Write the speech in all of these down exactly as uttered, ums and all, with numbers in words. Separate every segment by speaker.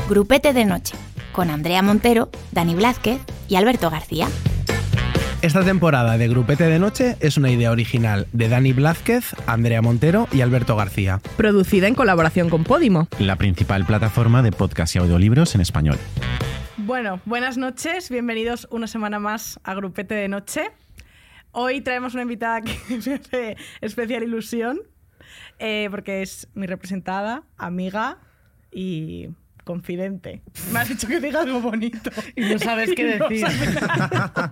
Speaker 1: Grupete de Noche, con Andrea Montero, Dani Blázquez y Alberto García.
Speaker 2: Esta temporada de Grupete de Noche es una idea original de Dani Blázquez, Andrea Montero y Alberto García.
Speaker 3: Producida en colaboración con Podimo,
Speaker 4: la principal plataforma de podcast y audiolibros en español.
Speaker 3: Bueno, buenas noches, bienvenidos una semana más a Grupete de Noche. Hoy traemos una invitada que me hace especial ilusión, eh, porque es mi representada, amiga y confidente. Me has dicho que diga algo bonito.
Speaker 5: Y no sabes qué decir.
Speaker 3: No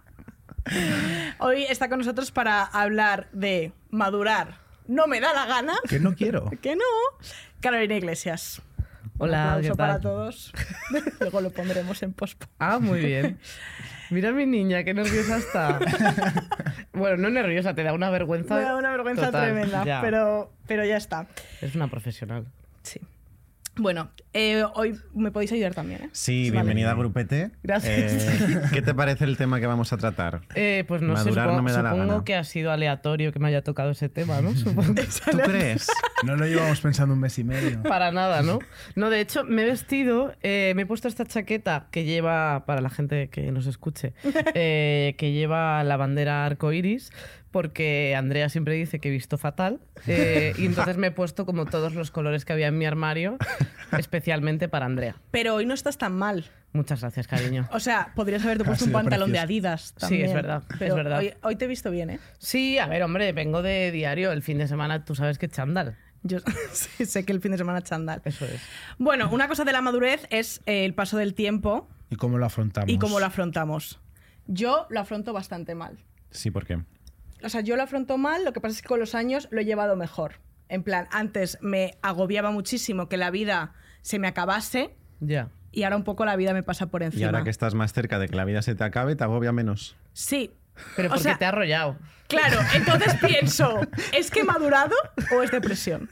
Speaker 3: Hoy está con nosotros para hablar de madurar. No me da la gana.
Speaker 2: Que no quiero.
Speaker 3: Que no. Carolina Iglesias.
Speaker 5: Hola,
Speaker 3: Un
Speaker 5: ¿qué
Speaker 3: aplauso
Speaker 5: tal?
Speaker 3: para todos. Luego lo pondremos en pospo.
Speaker 5: Ah, muy bien. Mira a mi niña, qué nerviosa está. Bueno, no nerviosa, te da una vergüenza.
Speaker 3: Me da una vergüenza
Speaker 5: total,
Speaker 3: tremenda,
Speaker 5: ya.
Speaker 3: pero, pero ya está.
Speaker 5: Es una profesional.
Speaker 3: Sí. Bueno, eh, hoy me podéis ayudar también, ¿eh?
Speaker 4: Sí,
Speaker 3: Vale.
Speaker 4: bienvenida a Grupete.
Speaker 3: Gracias.
Speaker 4: Eh, ¿Qué te parece el tema que vamos a tratar?
Speaker 5: Eh, pues no
Speaker 4: Madurar
Speaker 5: sé, supongo,
Speaker 4: no me da la
Speaker 5: supongo
Speaker 4: gana.
Speaker 5: que ha sido aleatorio que me haya tocado ese tema, ¿no? Supongo.
Speaker 4: ¿Tú crees?
Speaker 2: No lo llevamos pensando un mes y medio.
Speaker 5: Para nada, ¿no? No, de hecho, me he vestido, eh, me he puesto esta chaqueta que lleva, para la gente que nos escuche, eh, que lleva la bandera arcoiris, porque Andrea siempre dice que he visto fatal, eh, y entonces me he puesto como todos los colores que había en mi armario, especialmente para Andrea.
Speaker 3: Pero hoy no estás tan mal.
Speaker 5: Muchas gracias, cariño.
Speaker 3: O sea, podrías haberte
Speaker 2: Ha
Speaker 3: puesto un
Speaker 2: sido
Speaker 3: pantalón
Speaker 2: precioso.
Speaker 3: de Adidas
Speaker 5: Sí,
Speaker 3: también.
Speaker 5: es verdad, es
Speaker 3: Pero
Speaker 5: verdad.
Speaker 3: Hoy, hoy te he visto bien, ¿eh?
Speaker 5: Sí, a ver, hombre, vengo de diario, el fin de semana tú sabes que chándal.
Speaker 3: Yo sí, sé que el fin de semana chándal.
Speaker 5: Eso es.
Speaker 3: Bueno, una cosa de la madurez es eh, el paso del tiempo
Speaker 2: ¿Y cómo lo afrontamos?
Speaker 3: y cómo lo afrontamos. Yo lo afronto bastante mal.
Speaker 4: Sí, ¿por qué?
Speaker 3: O sea, yo lo afronto mal, lo que pasa es que con los años lo he llevado mejor. En plan, antes me agobiaba muchísimo que la vida se me acabase
Speaker 5: Ya.
Speaker 3: y ahora un poco la vida me pasa por encima.
Speaker 4: Y ahora que estás más cerca de que la vida se te acabe, te agobia menos.
Speaker 3: Sí.
Speaker 5: Pero
Speaker 3: O
Speaker 5: porque
Speaker 3: sea,
Speaker 5: te ha arrollado.
Speaker 3: Claro, entonces pienso, ¿es que he madurado o es depresión?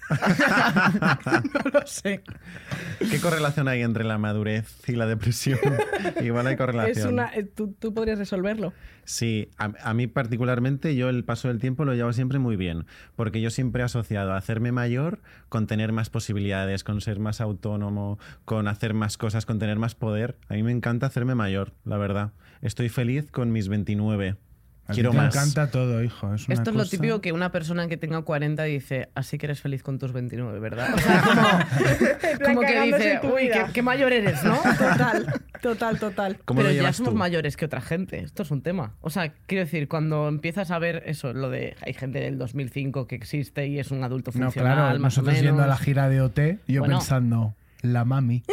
Speaker 3: No lo sé.
Speaker 4: ¿Qué correlación hay entre la madurez y la depresión? Igual hay correlación.
Speaker 3: Es una, eh, tú, tú podrías resolverlo.
Speaker 4: Sí, a, a mí particularmente yo el paso del tiempo lo llevo siempre muy bien, porque yo siempre he asociado a hacerme mayor con tener más posibilidades, con ser más autónomo, con hacer más cosas, con tener más poder. A mí me encanta hacerme mayor, la verdad. Estoy feliz con mis veintinueve.
Speaker 2: A ti
Speaker 4: Quiero
Speaker 2: te
Speaker 4: más.
Speaker 2: encanta todo, hijo. Es una
Speaker 5: Esto es lo
Speaker 2: cosa-
Speaker 5: típico que una persona que tenga cuarenta dice, así que eres feliz con tus veintinueve, ¿verdad? O sea, como, como que
Speaker 3: cagándose
Speaker 5: dice,
Speaker 3: en tu
Speaker 5: uy,
Speaker 3: vida".
Speaker 5: qué, qué mayor eres, ¿no?
Speaker 3: Total, total, total.
Speaker 4: ¿Cómo
Speaker 5: Pero
Speaker 4: lo
Speaker 5: ya
Speaker 4: llevas
Speaker 5: somos
Speaker 4: tú?
Speaker 5: mayores que otra gente. Esto es un tema. O sea, quiero decir, cuando empiezas a ver eso, lo de hay gente del dos mil cinco que existe y es un adulto
Speaker 2: No,
Speaker 5: funcional,
Speaker 2: claro,
Speaker 5: más o
Speaker 2: nosotros
Speaker 5: menos.
Speaker 2: yendo a la gira de O T, yo
Speaker 5: Bueno.
Speaker 2: pensando, la mami.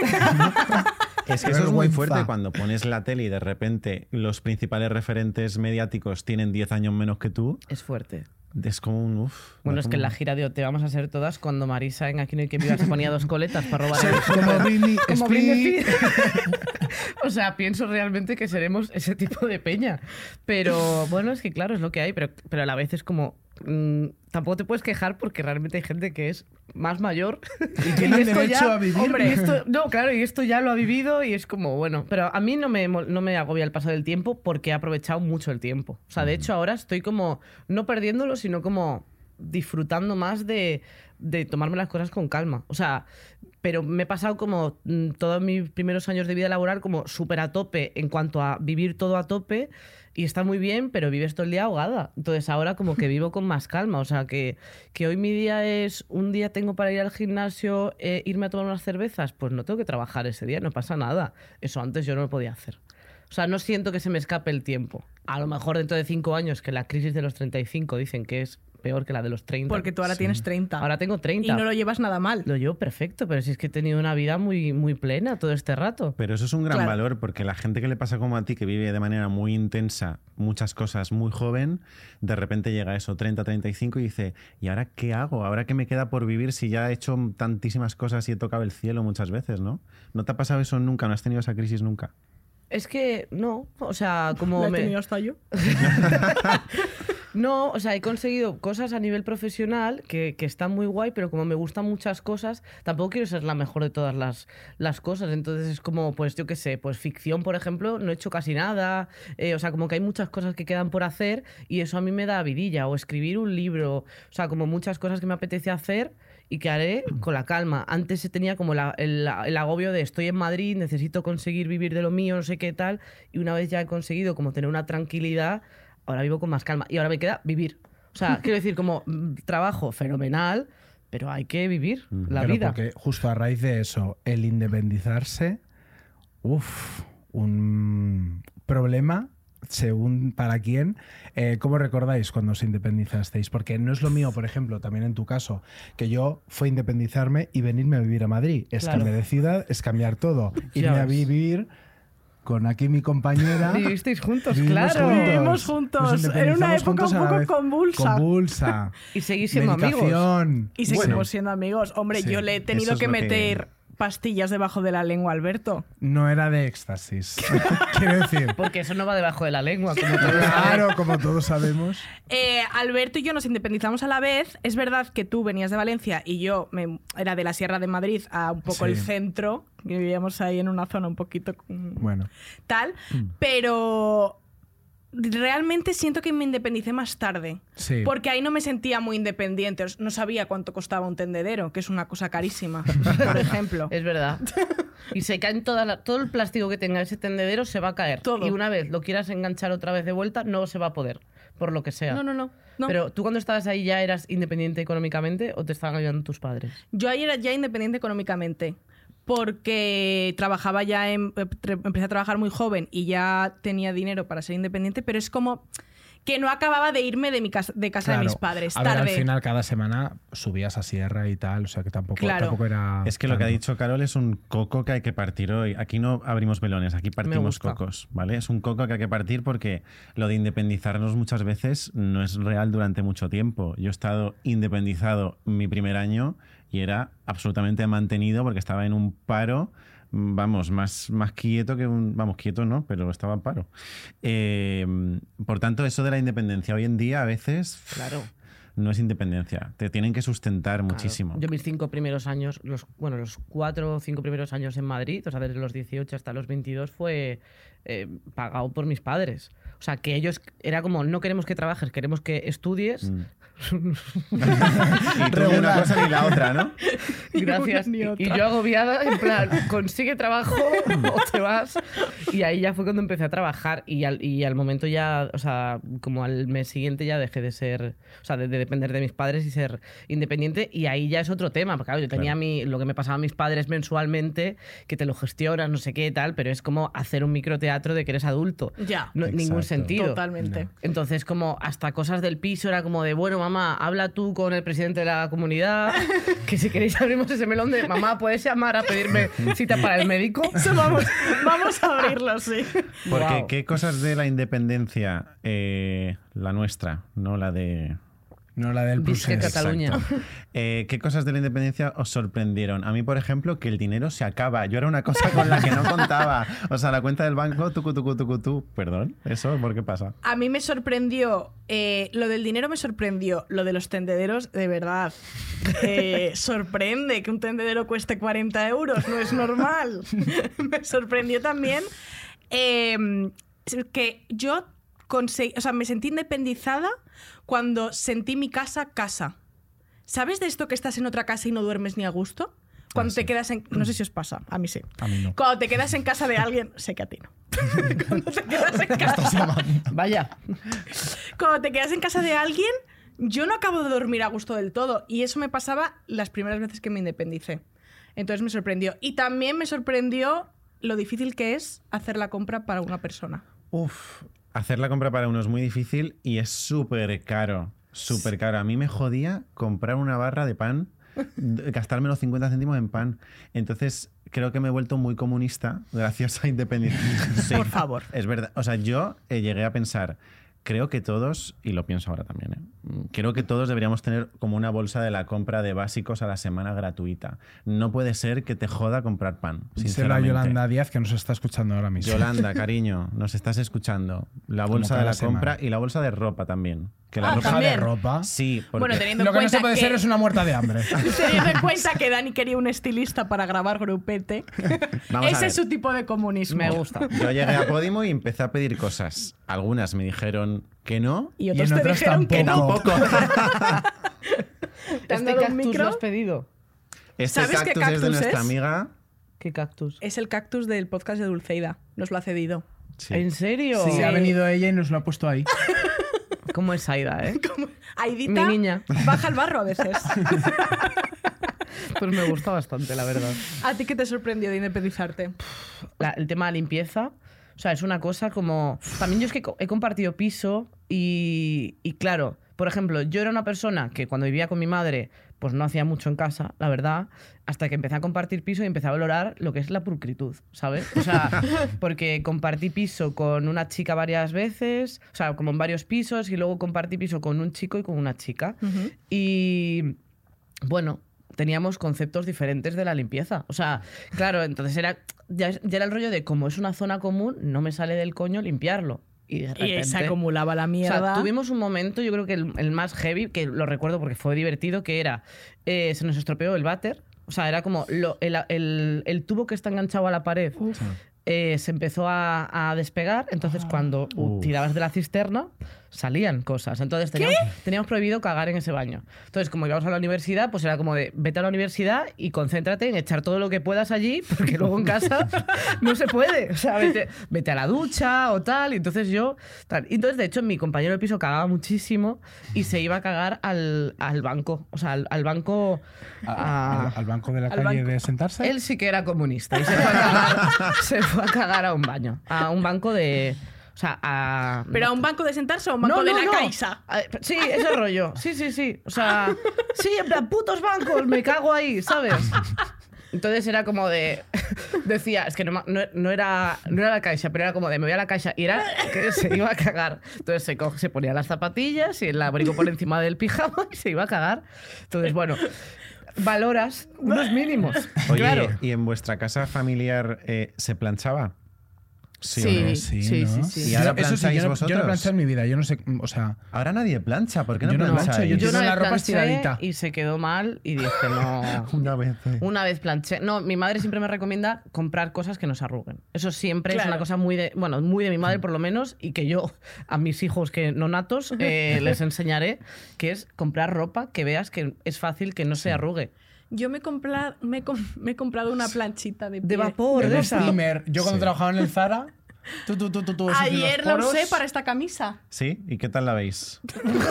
Speaker 4: Es que
Speaker 2: Qué
Speaker 4: eso es muy
Speaker 2: vergüenza.
Speaker 4: fuerte cuando pones la tele y de repente los principales referentes mediáticos tienen diez años menos que tú.
Speaker 5: Es fuerte.
Speaker 4: Es como un uff.
Speaker 5: Bueno, es que en la gira de O T vamos a ser todas cuando Marisa en Aquí no hay que viva se ponía dos coletas para robar el
Speaker 2: Como Britney
Speaker 5: Como
Speaker 2: Spears.
Speaker 5: Britney Spears. O sea, pienso realmente que seremos ese tipo de peña. Pero bueno, es que claro, es lo que hay, pero, pero a la vez es como... mmm, tampoco te puedes quejar porque realmente hay gente que es más mayor.
Speaker 2: Y tienen
Speaker 5: esto
Speaker 2: derecho a vivir.
Speaker 5: Hombre, y esto, no, claro, y esto ya lo ha vivido y es como, bueno... Pero a mí no me, mol- no me agobia el paso del tiempo porque he aprovechado mucho el tiempo. O sea, de hecho ahora estoy como, no perdiéndolo, sino como disfrutando más de, de tomarme las cosas con calma. O sea, pero me he pasado como mm, todos mis primeros años de vida laboral como súper a tope en cuanto a vivir todo a tope y está muy bien, pero vives todo el día ahogada. Entonces ahora como que vivo con más calma. O sea, que, que hoy mi día es un día tengo para ir al gimnasio, eh, irme a tomar unas cervezas, pues no tengo que trabajar ese día, no pasa nada. Eso antes yo no lo podía hacer. O sea, no siento que se me escape el tiempo. A lo mejor dentro de cinco años, que la crisis de los treinta y cinco dicen que es peor que la de los treinta.
Speaker 3: Porque tú ahora tienes treinta.
Speaker 5: Ahora tengo treinta.
Speaker 3: Y no lo llevas nada mal.
Speaker 5: Lo llevo perfecto, pero si es que he tenido una vida muy, muy plena todo este rato.
Speaker 4: Pero eso es un gran
Speaker 3: Claro.
Speaker 4: valor porque la gente que le pasa como a ti, que vive de manera muy intensa muchas cosas muy joven, de repente llega a eso, treinta, treinta y cinco y dice, ¿y ahora qué hago? ¿Ahora qué me queda por vivir si ya he hecho tantísimas cosas y he tocado el cielo muchas veces, ¿no? ¿No te ha pasado eso nunca? ¿No has tenido esa crisis nunca?
Speaker 5: Es que no, o sea, como
Speaker 3: Lo he
Speaker 5: me...
Speaker 3: tenido hasta yo.
Speaker 5: No, o sea, he conseguido cosas a nivel profesional que, que están muy guay, pero como me gustan muchas cosas, tampoco quiero ser la mejor de todas las, las cosas. Entonces es como, pues yo qué sé, pues ficción, por ejemplo, no he hecho casi nada. Eh, o sea, como que hay muchas cosas que quedan por hacer y eso a mí me da vidilla. O escribir un libro, o sea, como muchas cosas que me apetece hacer y qué haré con la calma. Antes se tenía como la- el, el agobio de estoy en Madrid, necesito conseguir vivir de lo mío, no sé qué tal, y una vez ya he conseguido como tener una tranquilidad, ahora vivo con más calma y ahora me queda vivir. O sea, quiero decir, como mm, trabajo fenomenal, pero hay que vivir la
Speaker 2: Pero
Speaker 5: vida.
Speaker 2: porque justo a raíz de eso, el independizarse, uff, un problema según para quién. Eh, ¿Cómo recordáis cuando os independizasteis? Porque no es lo mío, por ejemplo, también en tu caso, que yo fue independizarme y venirme a vivir a Madrid. Es
Speaker 5: Claro.
Speaker 2: cambiar de ciudad, es cambiar todo.
Speaker 5: Ya
Speaker 2: Irme a
Speaker 5: ves.
Speaker 2: vivir con aquí mi compañera.
Speaker 5: Vivisteis juntos,
Speaker 2: Vivimos
Speaker 5: claro.
Speaker 3: Vivimos juntos,
Speaker 2: Nos
Speaker 3: en una
Speaker 2: independizamos
Speaker 3: época
Speaker 2: juntos
Speaker 3: un
Speaker 2: a la
Speaker 3: poco
Speaker 2: vez.
Speaker 3: convulsa.
Speaker 2: Convulsa.
Speaker 5: Y seguís siendo amigos.
Speaker 2: Medicación.
Speaker 3: Y seguimos
Speaker 2: Bueno,
Speaker 3: siendo amigos. Hombre,
Speaker 2: Sí,
Speaker 3: yo le he
Speaker 4: eso
Speaker 3: tenido
Speaker 4: es
Speaker 3: que
Speaker 4: lo que-
Speaker 3: meter pastillas debajo de la lengua, Alberto.
Speaker 2: no era de éxtasis. Quiero decir.
Speaker 5: Porque eso no va debajo de la lengua, como todos saben.
Speaker 2: Claro, como todos sabemos.
Speaker 3: Eh, Alberto y yo nos independizamos a la vez. Es verdad que tú venías de Valencia y yo me, era de la Sierra de Madrid a un poco
Speaker 2: Sí.
Speaker 3: el centro. Que vivíamos ahí en una zona un poquito mm,
Speaker 2: Bueno.
Speaker 3: tal. Pero realmente siento que me independicé más tarde.
Speaker 2: Sí.
Speaker 3: Porque ahí no me sentía muy independiente. No sabía cuánto costaba un tendedero, que es una cosa carísima, por ejemplo.
Speaker 5: Es verdad. Y se caen toda la- todo el plástico que tenga ese tendedero se va a caer.
Speaker 3: Todo.
Speaker 5: Y una vez lo quieras enganchar otra vez de vuelta, no se va a poder, por lo que sea.
Speaker 3: No, no, no. no.
Speaker 5: Pero tú cuando estabas ahí ya eras independiente económicamente o te estaban ayudando tus padres.
Speaker 3: Yo ahí era ya independiente económicamente. Porque trabajaba ya en. eh, tre- Empecé a trabajar muy joven y ya tenía dinero para ser independiente, pero es como que no acababa de irme de mi casa, de casa de mis padres.
Speaker 2: A ver,
Speaker 3: Tarde.
Speaker 2: al final cada semana subías a sierra y tal, o sea que tampoco,
Speaker 3: Claro.
Speaker 2: tampoco era.
Speaker 4: Es que lo que ha
Speaker 2: tanto.
Speaker 4: dicho Carol es un coco que hay que partir hoy. Aquí no abrimos melones, aquí partimos
Speaker 5: gusta.
Speaker 4: cocos, ¿vale? Es un coco que hay que partir porque lo de independizarnos muchas veces no es real durante mucho tiempo. Yo he estado independizado mi primer año y era absolutamente mantenido porque estaba en un paro, vamos, más, más quieto que un... Vamos, quieto no, pero estaba en paro. Eh, por tanto, eso de la independencia hoy en día a veces...
Speaker 5: Claro.
Speaker 4: No es independencia, te tienen que sustentar muchísimo.
Speaker 5: Yo mis cinco primeros años, los, bueno, los cuatro o cinco primeros años en Madrid, o sea, desde los dieciocho hasta los veintidós, fue eh, pagado por mis padres. O sea, que ellos, era como, no queremos que trabajes, queremos que estudies.
Speaker 4: Mm. Y tú ni una cosa ni la otra, ¿no?
Speaker 5: Gracias.
Speaker 3: Ni
Speaker 5: Y,
Speaker 3: una ni
Speaker 5: y
Speaker 3: otra.
Speaker 5: yo agobiada, en plan, consigue trabajo o te vas. Y ahí ya fue cuando empecé a trabajar y al, y al momento ya, o sea, como al mes siguiente ya dejé de ser, o sea, de, de depender de mis padres y ser independiente. Y ahí ya es otro tema, porque claro, yo tenía
Speaker 4: Claro.
Speaker 5: mi, lo que me pasaba a mis padres mensualmente, que te lo gestionas, no sé qué tal, pero es como hacer un microteatro de que eres adulto.
Speaker 3: Ya.
Speaker 5: No, ningún
Speaker 4: Exacto.
Speaker 5: sentido.
Speaker 3: Totalmente.
Speaker 5: Entonces, como hasta cosas del piso era como de, bueno, mamá, habla tú con el presidente de la comunidad, que si queréis abrimos ese melón de, mamá, ¿puedes llamar a pedirme cita para el médico?
Speaker 3: Eso vamos, vamos a abrirlo, sí.
Speaker 4: Porque
Speaker 5: Guau.
Speaker 4: qué cosas de la independencia, eh, la nuestra, no la de...
Speaker 2: No la del
Speaker 5: Visca
Speaker 2: procés.
Speaker 5: Cataluña.
Speaker 4: Eh, ¿Qué cosas de la independencia os sorprendieron? A mí, por ejemplo, que el dinero se acaba. Yo era una cosa con la que no contaba. O sea, la cuenta del banco, tucu, tucu, tucu, tu. Perdón, ¿eso por qué pasa?
Speaker 3: A mí me sorprendió, eh, lo del dinero me sorprendió, lo de los tendederos, de verdad. Eh, sorprende que un tendedero cueste cuarenta euros, no es normal. Me sorprendió también eh, que yo conseguí, o sea, me sentí independizada cuando sentí mi casa casa. ¿Sabes de esto que estás en otra casa y no duermes ni a gusto? Cuando
Speaker 2: Ah,
Speaker 3: te
Speaker 2: sí.
Speaker 3: quedas en... No sé si os pasa, a mí sí.
Speaker 2: A mí no.
Speaker 3: Cuando te quedas en casa de alguien... Sé que a ti no. Cuando te quedas en casa...
Speaker 5: Vaya.
Speaker 3: Cuando te quedas en casa de alguien, yo no acabo de dormir a gusto del todo. Y eso me pasaba las primeras veces que me independicé. Entonces me sorprendió. Y también me sorprendió lo difícil que es hacer la compra para una persona.
Speaker 4: Uf, hacer la compra para uno es muy difícil y es súper caro. Súper caro. A mí me jodía comprar una barra de pan, d- gastarme los cincuenta céntimos en pan. Entonces, creo que me he vuelto muy comunista gracias a Independiente. Sí,
Speaker 3: Por favor.
Speaker 4: Es verdad. O sea, yo eh, llegué a pensar, creo que todos, y lo pienso ahora también, ¿eh? creo que todos deberíamos tener como una bolsa de la compra de básicos a la semana gratuita. No puede ser que te joda comprar pan,
Speaker 2: Díselo a
Speaker 4: sinceramente.
Speaker 2: Yolanda Díaz que nos está escuchando ahora mismo.
Speaker 4: Yolanda, cariño, nos estás escuchando. La
Speaker 2: Como
Speaker 4: bolsa de
Speaker 2: cada
Speaker 4: la compra
Speaker 2: semana.
Speaker 4: y la bolsa de ropa también. Que la
Speaker 3: Ah,
Speaker 4: ropa
Speaker 2: Bolsa de
Speaker 3: también.
Speaker 2: ropa.
Speaker 4: Sí, porque
Speaker 3: Bueno, teniendo
Speaker 2: Lo
Speaker 3: en
Speaker 2: que no
Speaker 3: cuenta
Speaker 2: se puede
Speaker 3: que...
Speaker 2: ser es una muerta de hambre.
Speaker 3: Teniendo en cuenta que Dani quería un estilista para grabar grupete,
Speaker 4: Vamos a
Speaker 3: ese
Speaker 4: ver.
Speaker 3: es su tipo de comunismo.
Speaker 5: Me gusta.
Speaker 4: Yo llegué a Podimo y empecé a pedir cosas. Algunas me dijeron que no.
Speaker 3: Y
Speaker 2: Y
Speaker 3: otros
Speaker 2: en
Speaker 3: te
Speaker 2: otras
Speaker 3: dijeron que no.
Speaker 2: tampoco.
Speaker 3: ¿Te han
Speaker 5: ¿Este
Speaker 3: dado un
Speaker 5: cactus
Speaker 3: micro?
Speaker 5: lo has pedido?
Speaker 4: Este
Speaker 3: ¿Sabes qué
Speaker 4: cactus, es de
Speaker 3: cactus
Speaker 4: nuestra
Speaker 3: es?
Speaker 4: amiga.
Speaker 5: ¿Qué cactus?
Speaker 3: Es el cactus del podcast de Dulceida. Nos lo ha cedido.
Speaker 4: Sí.
Speaker 5: ¿En serio?
Speaker 2: Sí, ha venido ella y nos lo ha puesto ahí.
Speaker 5: ¿Cómo es Aida, eh?
Speaker 3: Aidita
Speaker 5: Mi niña.
Speaker 3: baja al barro a veces.
Speaker 5: Pues me gusta bastante, la verdad.
Speaker 3: ¿A ti qué te sorprendió de independizarte?
Speaker 5: La- el tema de limpieza, o sea, es una cosa como... También yo es que co- he compartido piso y, y claro, por ejemplo, yo era una persona que cuando vivía con mi madre, pues no hacía mucho en casa, la verdad, hasta que empecé a compartir piso y empecé a valorar lo que es la pulcritud, ¿sabes? O sea, porque compartí piso con una chica varias veces, o sea, como en varios pisos, y luego compartí piso con un chico y con una chica.
Speaker 3: Ujú.
Speaker 5: Y bueno, teníamos conceptos diferentes de la limpieza. O sea, claro, entonces era ya, ya era el rollo de como es una zona común, no me sale del coño limpiarlo. Y de repente...
Speaker 3: Y se acumulaba la
Speaker 5: O
Speaker 3: mierda.
Speaker 5: sea, tuvimos un momento, yo creo que el, el más heavy, que lo recuerdo porque fue divertido, que era, eh, se nos estropeó el váter. O sea, era como lo- el, el- el tubo que está enganchado a la pared. eh, se empezó a, a despegar, entonces cuando uh,
Speaker 4: Uf.
Speaker 5: tirabas de la cisterna salían cosas. Entonces teníamos, teníamos prohibido cagar en ese baño. Entonces, como íbamos a la universidad, pues era como de vete a la universidad y concéntrate en echar todo lo que puedas allí, porque luego en casa no se puede. O sea, vete, vete a la ducha o tal. Y entonces yo... Tal. Y entonces, de hecho, mi compañero de piso cagaba muchísimo y se iba a cagar al, al banco. O sea, al, al banco... a-
Speaker 2: Al, al banco de la
Speaker 3: al
Speaker 2: calle
Speaker 3: banco.
Speaker 2: de sentarse.
Speaker 5: él sí que era comunista y se fue a cagar, se fue a, cagar a un baño, a un banco de... O sea, a...
Speaker 3: ¿Pero a un banco de sentarse o a un banco de la Caixa?
Speaker 5: A- Sí, ese rollo. Sí, sí, sí. O sea, sí, en plan, putos bancos, me cago ahí, ¿sabes? Entonces era como de... Decía, es que no, ma- no, no era, no era la Caixa, pero era como de me voy a la Caixa y era que se iba a cagar. Entonces se, coge, se ponía las zapatillas y el abrigo por encima del pijama y se iba a cagar. Entonces, bueno, valoras unos mínimos.
Speaker 4: Oye,
Speaker 5: claro.
Speaker 4: ¿y en vuestra casa familiar eh, se planchaba? ¿Sí, o no?
Speaker 5: Sí,
Speaker 2: Sí,
Speaker 5: sí,
Speaker 2: ¿no?
Speaker 5: sí, sí.
Speaker 4: ¿Y ahora
Speaker 2: Eso sí,
Speaker 4: plancháis
Speaker 2: yo no, yo no
Speaker 4: vosotros?
Speaker 2: he planchado en mi vida. Yo no sé, o sea,
Speaker 4: Ahora nadie plancha, ¿por qué no
Speaker 2: Yo no
Speaker 4: plancháis?
Speaker 2: plancho, yo
Speaker 5: Yo
Speaker 2: tengo
Speaker 5: una
Speaker 2: la
Speaker 5: vez
Speaker 2: ropa
Speaker 5: planché
Speaker 2: estiradita.
Speaker 5: y se quedó mal y dije, no...
Speaker 4: Una vez. eh.
Speaker 5: Una vez planché. No, mi madre siempre me recomienda comprar cosas que no se arruguen. Eso siempre
Speaker 3: Claro.
Speaker 5: es una cosa muy de, bueno, muy de mi madre por lo menos, y que yo a mis hijos que no natos eh, les enseñaré, que es comprar ropa que veas que es fácil que no se arrugue.
Speaker 3: Yo me, he compla- me, he com- me he comprado una planchita de,
Speaker 5: De
Speaker 3: pie.
Speaker 5: vapor,
Speaker 2: el
Speaker 5: de esa.
Speaker 2: steamer. Yo cuando
Speaker 4: Sí.
Speaker 2: trabajaba en el Zara, tú, tú, tú, tú, tú, esos de los
Speaker 3: Ayer la
Speaker 2: poros.
Speaker 3: usé para esta camisa.
Speaker 4: ¿Sí? ¿Y qué tal la veis?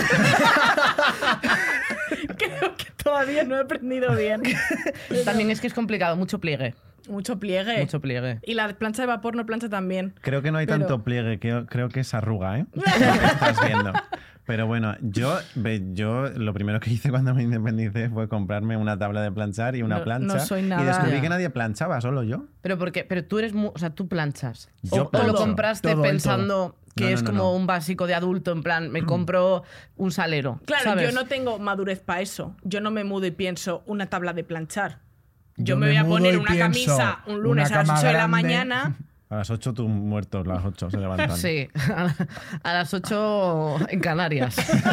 Speaker 3: Creo que todavía no he aprendido bien.
Speaker 5: También es que es complicado, mucho pliegue.
Speaker 3: Mucho pliegue.
Speaker 5: Mucho pliegue.
Speaker 3: Y la plancha de vapor no plancha tan bien.
Speaker 4: Creo que no hay
Speaker 3: Pero-
Speaker 4: tanto pliegue, que, creo que es arruga, ¿eh? Lo que estás viendo. Pero bueno, yo, ve, yo lo primero que hice cuando me independicé fue comprarme una tabla de planchar y una
Speaker 3: No-
Speaker 4: plancha.
Speaker 3: no soy
Speaker 4: Y
Speaker 3: nada-
Speaker 4: descubrí
Speaker 5: Ya.
Speaker 4: que nadie planchaba, solo yo.
Speaker 5: Pero porque, pero tú eres, mu- o sea, tú planchas.
Speaker 4: Yo
Speaker 5: o, o lo
Speaker 4: plancho.
Speaker 5: compraste
Speaker 2: Todo, el
Speaker 5: pensando que
Speaker 4: No, no,
Speaker 5: es
Speaker 4: no,
Speaker 5: como
Speaker 4: no.
Speaker 5: un básico de adulto, en plan, me compro un salero.
Speaker 3: Claro,
Speaker 5: ¿sabes?
Speaker 3: yo no tengo madurez para eso. Yo no me mudo y pienso una tabla de planchar. Yo,
Speaker 2: Yo
Speaker 3: me
Speaker 2: me
Speaker 3: voy a
Speaker 2: mudo
Speaker 3: poner
Speaker 2: y
Speaker 3: una
Speaker 2: pienso,
Speaker 3: camisa un lunes
Speaker 2: una
Speaker 3: a las
Speaker 2: cama
Speaker 3: ocho de la
Speaker 2: grande.
Speaker 3: mañana.
Speaker 4: A las ocho tú muertos, las ocho se levantan.
Speaker 5: Sí, a, a las ocho en Canarias.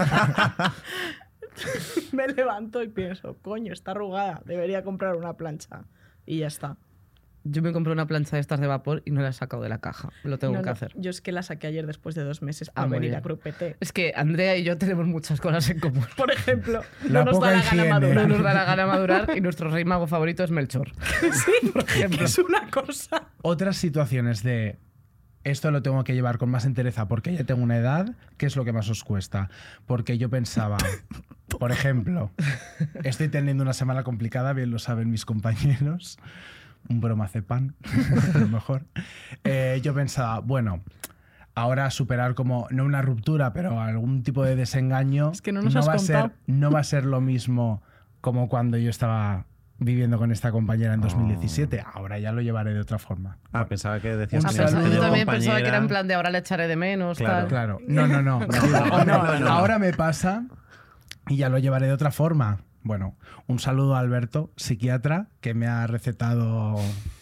Speaker 3: Me levanto y pienso, coño, está arrugada. Debería comprar una plancha. Y ya está.
Speaker 5: Yo me compré una plancha de estas de vapor y no la he sacado de la caja. Lo tengo
Speaker 3: No,
Speaker 5: que
Speaker 3: no,
Speaker 5: hacer.
Speaker 3: Yo es que la saqué ayer después de dos meses
Speaker 5: Ah,
Speaker 3: para
Speaker 5: muy
Speaker 3: venir
Speaker 5: bien.
Speaker 3: a Grupete.
Speaker 5: Es que Andrea y yo tenemos muchas cosas en común.
Speaker 3: Por ejemplo,
Speaker 2: La
Speaker 3: no nos
Speaker 2: poca
Speaker 3: da la gana
Speaker 2: higiene.
Speaker 3: madurar.
Speaker 5: No nos da la gana madurar y nuestro rey mago favorito es Melchor.
Speaker 3: Sí, que es una cosa.
Speaker 2: Otras situaciones de esto lo tengo que llevar con más entereza porque ya tengo una edad, ¿qué es lo que más os cuesta? Porque yo pensaba, por ejemplo, estoy teniendo una semana complicada, bien lo saben mis compañeros, un bromazepam, a lo mejor. Eh, yo pensaba, bueno, ahora superar como, no una ruptura, pero algún tipo de desengaño,
Speaker 3: Es que no nos has
Speaker 2: va a
Speaker 3: contado.
Speaker 2: ser, no va a ser lo mismo como cuando yo estaba viviendo con esta compañera en dos mil diecisiete. Ahora ya lo llevaré de otra forma.
Speaker 4: Ah, pensaba que decías
Speaker 2: Un
Speaker 4: que
Speaker 5: Ah,
Speaker 4: tenías
Speaker 2: saludo.
Speaker 5: pensaba- yo
Speaker 4: tener
Speaker 5: también pensaba que
Speaker 4: compañera.
Speaker 5: era en plan de ahora le echaré de menos.
Speaker 4: Claro.
Speaker 5: Tal.
Speaker 2: Claro, no, no, no.
Speaker 4: no, no, no.
Speaker 2: Ahora me pasa y ya lo llevaré de otra forma. Bueno, un saludo a Alberto, psiquiatra, que me ha recetado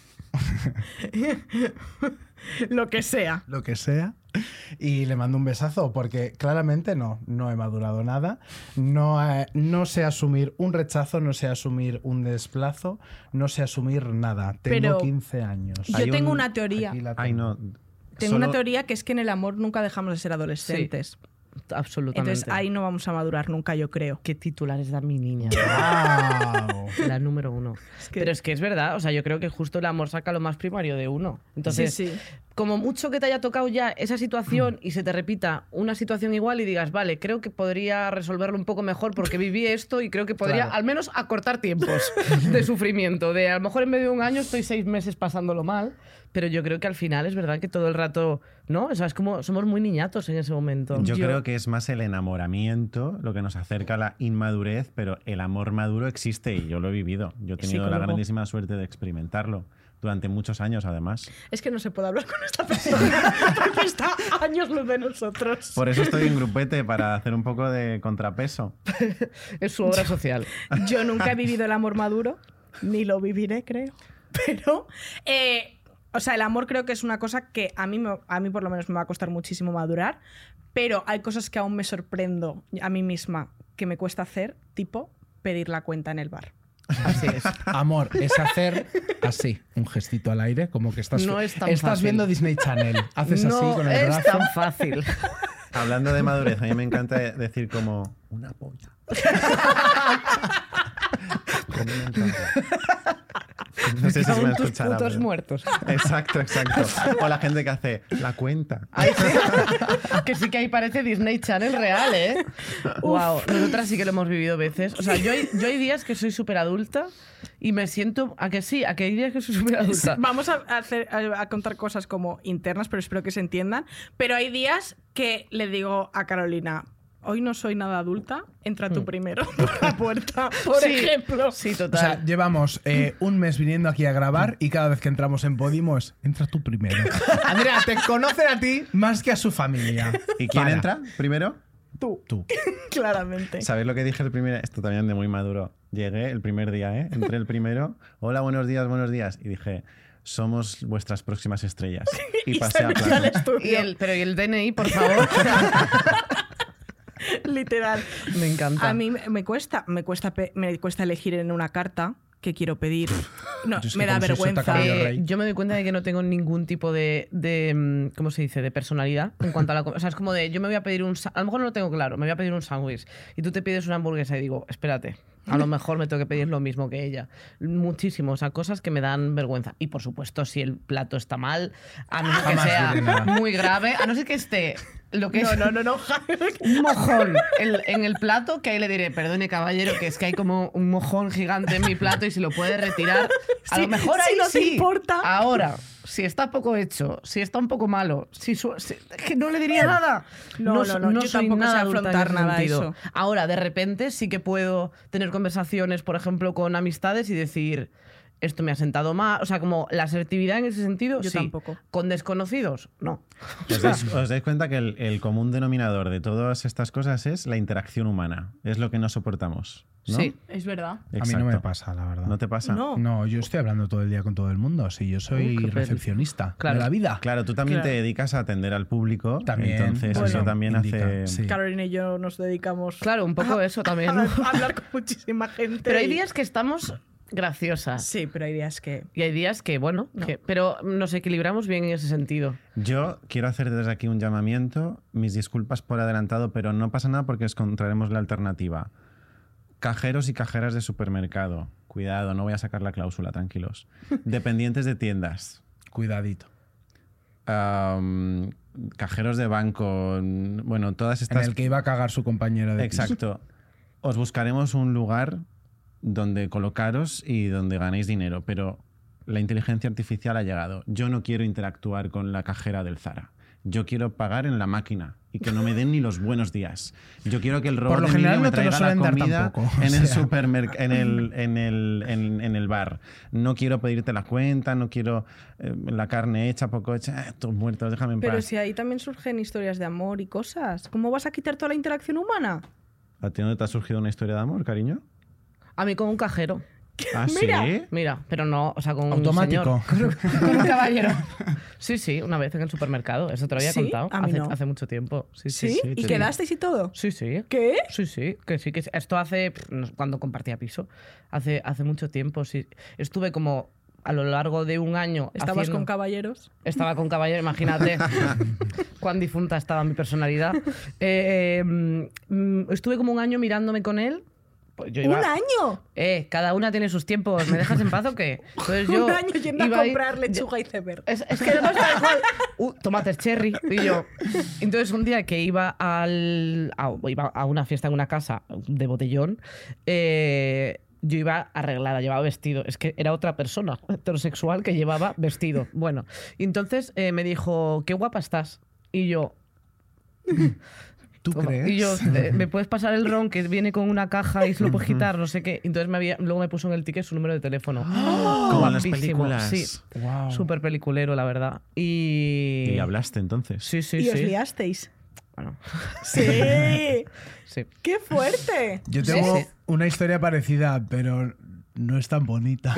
Speaker 3: Lo que sea.
Speaker 2: lo que sea y le mando un besazo porque claramente no, no he madurado nada. No, eh, no sé asumir un rechazo, no sé asumir un desplazo, no sé asumir nada. Tengo
Speaker 3: Pero
Speaker 2: quince años.
Speaker 3: Yo
Speaker 4: Hay
Speaker 3: tengo
Speaker 4: un-
Speaker 3: una teoría.
Speaker 2: Aquí la
Speaker 4: Ay,
Speaker 2: tengo.
Speaker 4: no.
Speaker 3: Tengo
Speaker 4: Solo-
Speaker 3: una teoría que es que en el amor nunca dejamos de ser adolescentes.
Speaker 5: absolutamente.
Speaker 3: Entonces ahí no vamos a madurar nunca, yo creo.
Speaker 5: ¿Qué titulares da mi niña?
Speaker 2: Wow.
Speaker 5: La número uno.
Speaker 3: Es que-
Speaker 5: Pero es que es verdad, o sea, yo creo que justo el amor saca lo más primario de uno. Entonces,
Speaker 3: Sí, sí.
Speaker 5: como mucho que te haya tocado ya esa situación y se te repita una situación igual y digas, vale, creo que podría resolverlo un poco mejor porque viví esto y creo que podría
Speaker 2: Claro.
Speaker 5: al menos acortar tiempos de sufrimiento. De a lo mejor en medio de un año estoy seis meses pasándolo mal, pero yo creo que al final es verdad que todo el rato, ¿no? O sea, es como somos muy niñatos en ese momento.
Speaker 4: Yo, creo que es más el enamoramiento lo que nos acerca a la inmadurez, pero el amor maduro existe y yo lo he vivido. Yo he tenido la
Speaker 3: Psicólogo.
Speaker 4: grandísima suerte de experimentarlo durante muchos años, además.
Speaker 3: Es que no se puede hablar con esta persona porque está a años luz de nosotros.
Speaker 4: Por eso estoy en grupete, para hacer un poco de contrapeso.
Speaker 5: Es su obra social.
Speaker 3: Yo nunca he vivido el amor maduro, ni lo viviré, creo. Pero, eh, o sea, el amor creo que es una cosa que a mí, me- a mí por lo menos me va a costar muchísimo madurar, pero hay cosas que aún me sorprendo a mí misma que me cuesta hacer, tipo pedir la cuenta en el bar.
Speaker 5: Así es.
Speaker 2: Amor, es hacer así, un gestito al aire, como que estás,
Speaker 5: No es tan
Speaker 2: estás
Speaker 5: fácil.
Speaker 2: viendo Disney Channel. Haces así
Speaker 5: No
Speaker 2: con el
Speaker 5: es
Speaker 2: brazo.
Speaker 5: tan fácil.
Speaker 4: Hablando de madurez, a mí me encanta decir como una polla. A mí me encanta. No sé si se me
Speaker 5: Aún tus
Speaker 4: escuchará,
Speaker 5: putos
Speaker 4: pero-
Speaker 5: muertos.
Speaker 4: Exacto, exacto. O la gente que hace la cuenta.
Speaker 5: Ahí sí. Que sí que ahí parece Disney Channel real, ¿eh? Wow, nosotras sí que lo hemos vivido veces. O sea, yo hay, yo hay días que soy súper adulta y me siento... ¿A que sí? ¿A que hay días que soy súper adulta?
Speaker 3: Vamos a, hacer, a, a contar cosas como internas, pero espero que se entiendan. Pero hay días que le digo a Carolina, hoy no soy nada adulta, entra tú primero por la puerta, por
Speaker 5: Sí,
Speaker 3: ejemplo.
Speaker 5: Sí,
Speaker 2: O
Speaker 5: total.
Speaker 2: sea, llevamos eh, un mes viniendo aquí a grabar y cada vez que entramos en Podimo es, entra tú primero. Andrea, te conocen a ti más que a su familia.
Speaker 4: ¿Y quién
Speaker 2: Para.
Speaker 4: entra primero?
Speaker 3: Tú,
Speaker 2: Tú.
Speaker 3: claramente.
Speaker 4: ¿Sabéis lo que dije el primer? Esto también de muy maduro. Llegué el primer día, ¿eh? Entré el primero. Hola, buenos días, buenos días. Y dije, somos vuestras próximas estrellas. Y
Speaker 3: Y
Speaker 4: pasé
Speaker 3: se
Speaker 4: a
Speaker 3: metió al
Speaker 4: plano.
Speaker 3: estudio.
Speaker 5: Y el, pero ¿y el D N I, por favor?
Speaker 3: Literal.
Speaker 5: Me encanta.
Speaker 3: A mí me me cuesta, me cuesta, pe- me cuesta elegir en una carta qué quiero pedir. No,
Speaker 2: Yo es que
Speaker 3: me da
Speaker 2: como soy
Speaker 3: vergüenza.
Speaker 2: sota cabello
Speaker 5: Eh,
Speaker 2: rey.
Speaker 5: yo me doy cuenta de que no tengo ningún tipo de, de, mm, ¿cómo se dice? De personalidad en cuanto a la... co- O sea, es como de, yo me voy a pedir un... sa- A lo mejor no lo tengo claro, me voy a pedir un sándwich y tú te pides una hamburguesa y digo, espérate, a lo mejor me tengo que pedir lo mismo que ella. Muchísimo, o sea, cosas que me dan vergüenza. Y por supuesto, si el plato está mal, a no ser que
Speaker 2: Jamás
Speaker 5: sea
Speaker 2: diré nada.
Speaker 5: muy grave, a no ser que esté lo que
Speaker 3: No,
Speaker 5: es
Speaker 3: no, no, no.
Speaker 5: un mojón en, en el plato, que ahí le diré, perdone caballero, que es que hay como un mojón gigante en mi plato y si lo puede retirar, a
Speaker 3: Sí,
Speaker 5: lo mejor
Speaker 3: si
Speaker 5: ahí
Speaker 3: no te
Speaker 5: sí.
Speaker 3: importa.
Speaker 5: Ahora, si está poco hecho, si está un poco malo, si, su- si- es que no le diría nada.
Speaker 3: No,
Speaker 5: so-
Speaker 3: no, no, yo
Speaker 5: soy
Speaker 3: tampoco sé
Speaker 5: nada adulta en
Speaker 3: afrontar
Speaker 5: ese
Speaker 3: nada
Speaker 5: sentido.
Speaker 3: eso.
Speaker 5: Ahora, de repente sí que puedo tener conversaciones, por ejemplo, con amistades y decir, esto me ha sentado mal. O sea, como la asertividad en ese sentido,
Speaker 3: Yo
Speaker 5: sí.
Speaker 3: tampoco.
Speaker 5: Con desconocidos, no.
Speaker 4: ¿Os dais, os dais cuenta que el, el común denominador de todas estas cosas es la interacción humana? Es lo que no soportamos, ¿no?
Speaker 5: Sí.
Speaker 3: Es verdad.
Speaker 2: A mí
Speaker 4: Exacto.
Speaker 2: no me pasa, la verdad.
Speaker 4: ¿No te pasa?
Speaker 3: No.
Speaker 2: No, yo estoy hablando todo el día con todo el mundo. Si yo soy
Speaker 5: Uh, qué pena.
Speaker 2: recepcionista
Speaker 5: Claro.
Speaker 2: de la vida.
Speaker 4: Claro, tú también
Speaker 3: Claro.
Speaker 4: te dedicas a atender al público.
Speaker 2: También.
Speaker 4: Entonces
Speaker 3: Bueno,
Speaker 4: eso también
Speaker 2: indica,
Speaker 4: hace...
Speaker 2: sí.
Speaker 3: Carolina y yo nos dedicamos
Speaker 5: Claro, un poco
Speaker 3: a,
Speaker 5: eso también,
Speaker 3: a-
Speaker 5: ¿no?
Speaker 3: a hablar con muchísima gente.
Speaker 5: Pero hay
Speaker 3: y-
Speaker 5: días que estamos graciosas.
Speaker 3: Sí, pero hay días que...
Speaker 5: Y hay días que, bueno,
Speaker 3: No.
Speaker 5: que- pero nos equilibramos bien en ese sentido.
Speaker 4: Yo quiero hacer desde aquí un llamamiento, mis disculpas por adelantado, pero no pasa nada porque encontraremos la alternativa. Cajeros y cajeras de supermercado. Cuidado, no voy a sacar la cláusula, tranquilos. Dependientes de tiendas.
Speaker 2: Cuidadito.
Speaker 4: Am, cajeros de banco. Bueno, todas
Speaker 2: En
Speaker 4: estas...
Speaker 2: el que iba a cagar su compañero de piso.
Speaker 4: Exacto. Os buscaremos un lugar donde colocaros y donde ganéis dinero, pero la inteligencia artificial ha llegado. Yo no quiero interactuar con la cajera del Zara. Yo quiero pagar en la máquina y que no me den ni los buenos días. Yo quiero que el robot
Speaker 2: Por lo
Speaker 4: de
Speaker 2: general
Speaker 4: Emilio me
Speaker 2: no te lo
Speaker 4: traiga la
Speaker 2: suelen dar
Speaker 4: comida
Speaker 2: tampoco, o
Speaker 4: en el
Speaker 2: sea.
Speaker 4: supermercado, en el, en, el, en, en el bar. No quiero pedirte la cuenta, no quiero eh, la carne hecha, poco hecha. Eh, todos muertos, déjame en
Speaker 3: Pero
Speaker 4: paz.
Speaker 3: si ahí también surgen historias de amor y cosas. ¿Cómo vas a quitar toda la interacción humana?
Speaker 4: ¿A ti no te ha surgido una historia de amor, cariño?
Speaker 5: A mí con un cajero.
Speaker 4: ¿Ah,
Speaker 3: Mira.
Speaker 4: sí?
Speaker 5: Mira, pero no, o sea, con un
Speaker 2: Automático.
Speaker 5: señor. Con un caballero. Sí, sí, una vez en el supermercado. Eso te lo había
Speaker 3: ¿Sí?
Speaker 5: contado.
Speaker 3: A mí
Speaker 5: hace,
Speaker 3: no.
Speaker 5: hace mucho tiempo. Sí,
Speaker 3: ¿Sí?
Speaker 5: sí.
Speaker 3: ¿Y
Speaker 4: te
Speaker 3: quedasteis y todo?
Speaker 5: Sí, sí.
Speaker 3: ¿Qué?
Speaker 5: Sí, sí, que sí, que sí. Esto hace, pff, no sé, cuando compartía piso, hace, hace mucho tiempo, sí. Estuve como a lo largo de un año...
Speaker 3: ¿Estabas
Speaker 5: haciendo...
Speaker 3: con caballeros?
Speaker 5: Estaba con caballero, imagínate cuán difunta estaba mi personalidad. Eh, eh, estuve como un año mirándome con él. Pues yo iba,
Speaker 3: ¿Un año?
Speaker 5: Eh, cada una tiene sus tiempos. ¿Me dejas en paz o qué? Entonces yo
Speaker 3: Un año yendo a
Speaker 5: iba
Speaker 3: comprar
Speaker 5: ir-
Speaker 3: lechuga y iceberg.
Speaker 5: Es, es que no está igual. Uh, tomates cherry. Y yo. Entonces, un día que iba, al, a, iba a una fiesta en una casa de botellón, eh, yo iba arreglada, llevaba vestido. Es que era otra persona heterosexual que llevaba vestido. Bueno, y entonces eh, me dijo, qué guapa estás. Y yo.
Speaker 2: ¿Tú
Speaker 5: Toma.
Speaker 2: crees?
Speaker 5: Y yo, eh, ¿me puedes pasar el ron que viene con una caja y se lo puedes quitar? No sé qué. Entonces me había, luego me puso en el ticket su número de teléfono.
Speaker 4: Como en las
Speaker 5: Guapísimo,
Speaker 4: películas.
Speaker 5: Sí,
Speaker 2: Wow.
Speaker 5: súper peliculero, la verdad. Y...
Speaker 4: Y le hablaste entonces.
Speaker 5: Sí, sí,
Speaker 3: ¿Y os
Speaker 5: sí.
Speaker 3: liasteis?
Speaker 5: Bueno,
Speaker 3: ¡Sí!
Speaker 5: sí.
Speaker 3: ¡Qué fuerte!
Speaker 2: Yo tengo
Speaker 5: Sí, sí.
Speaker 2: una historia parecida, pero no es tan bonita.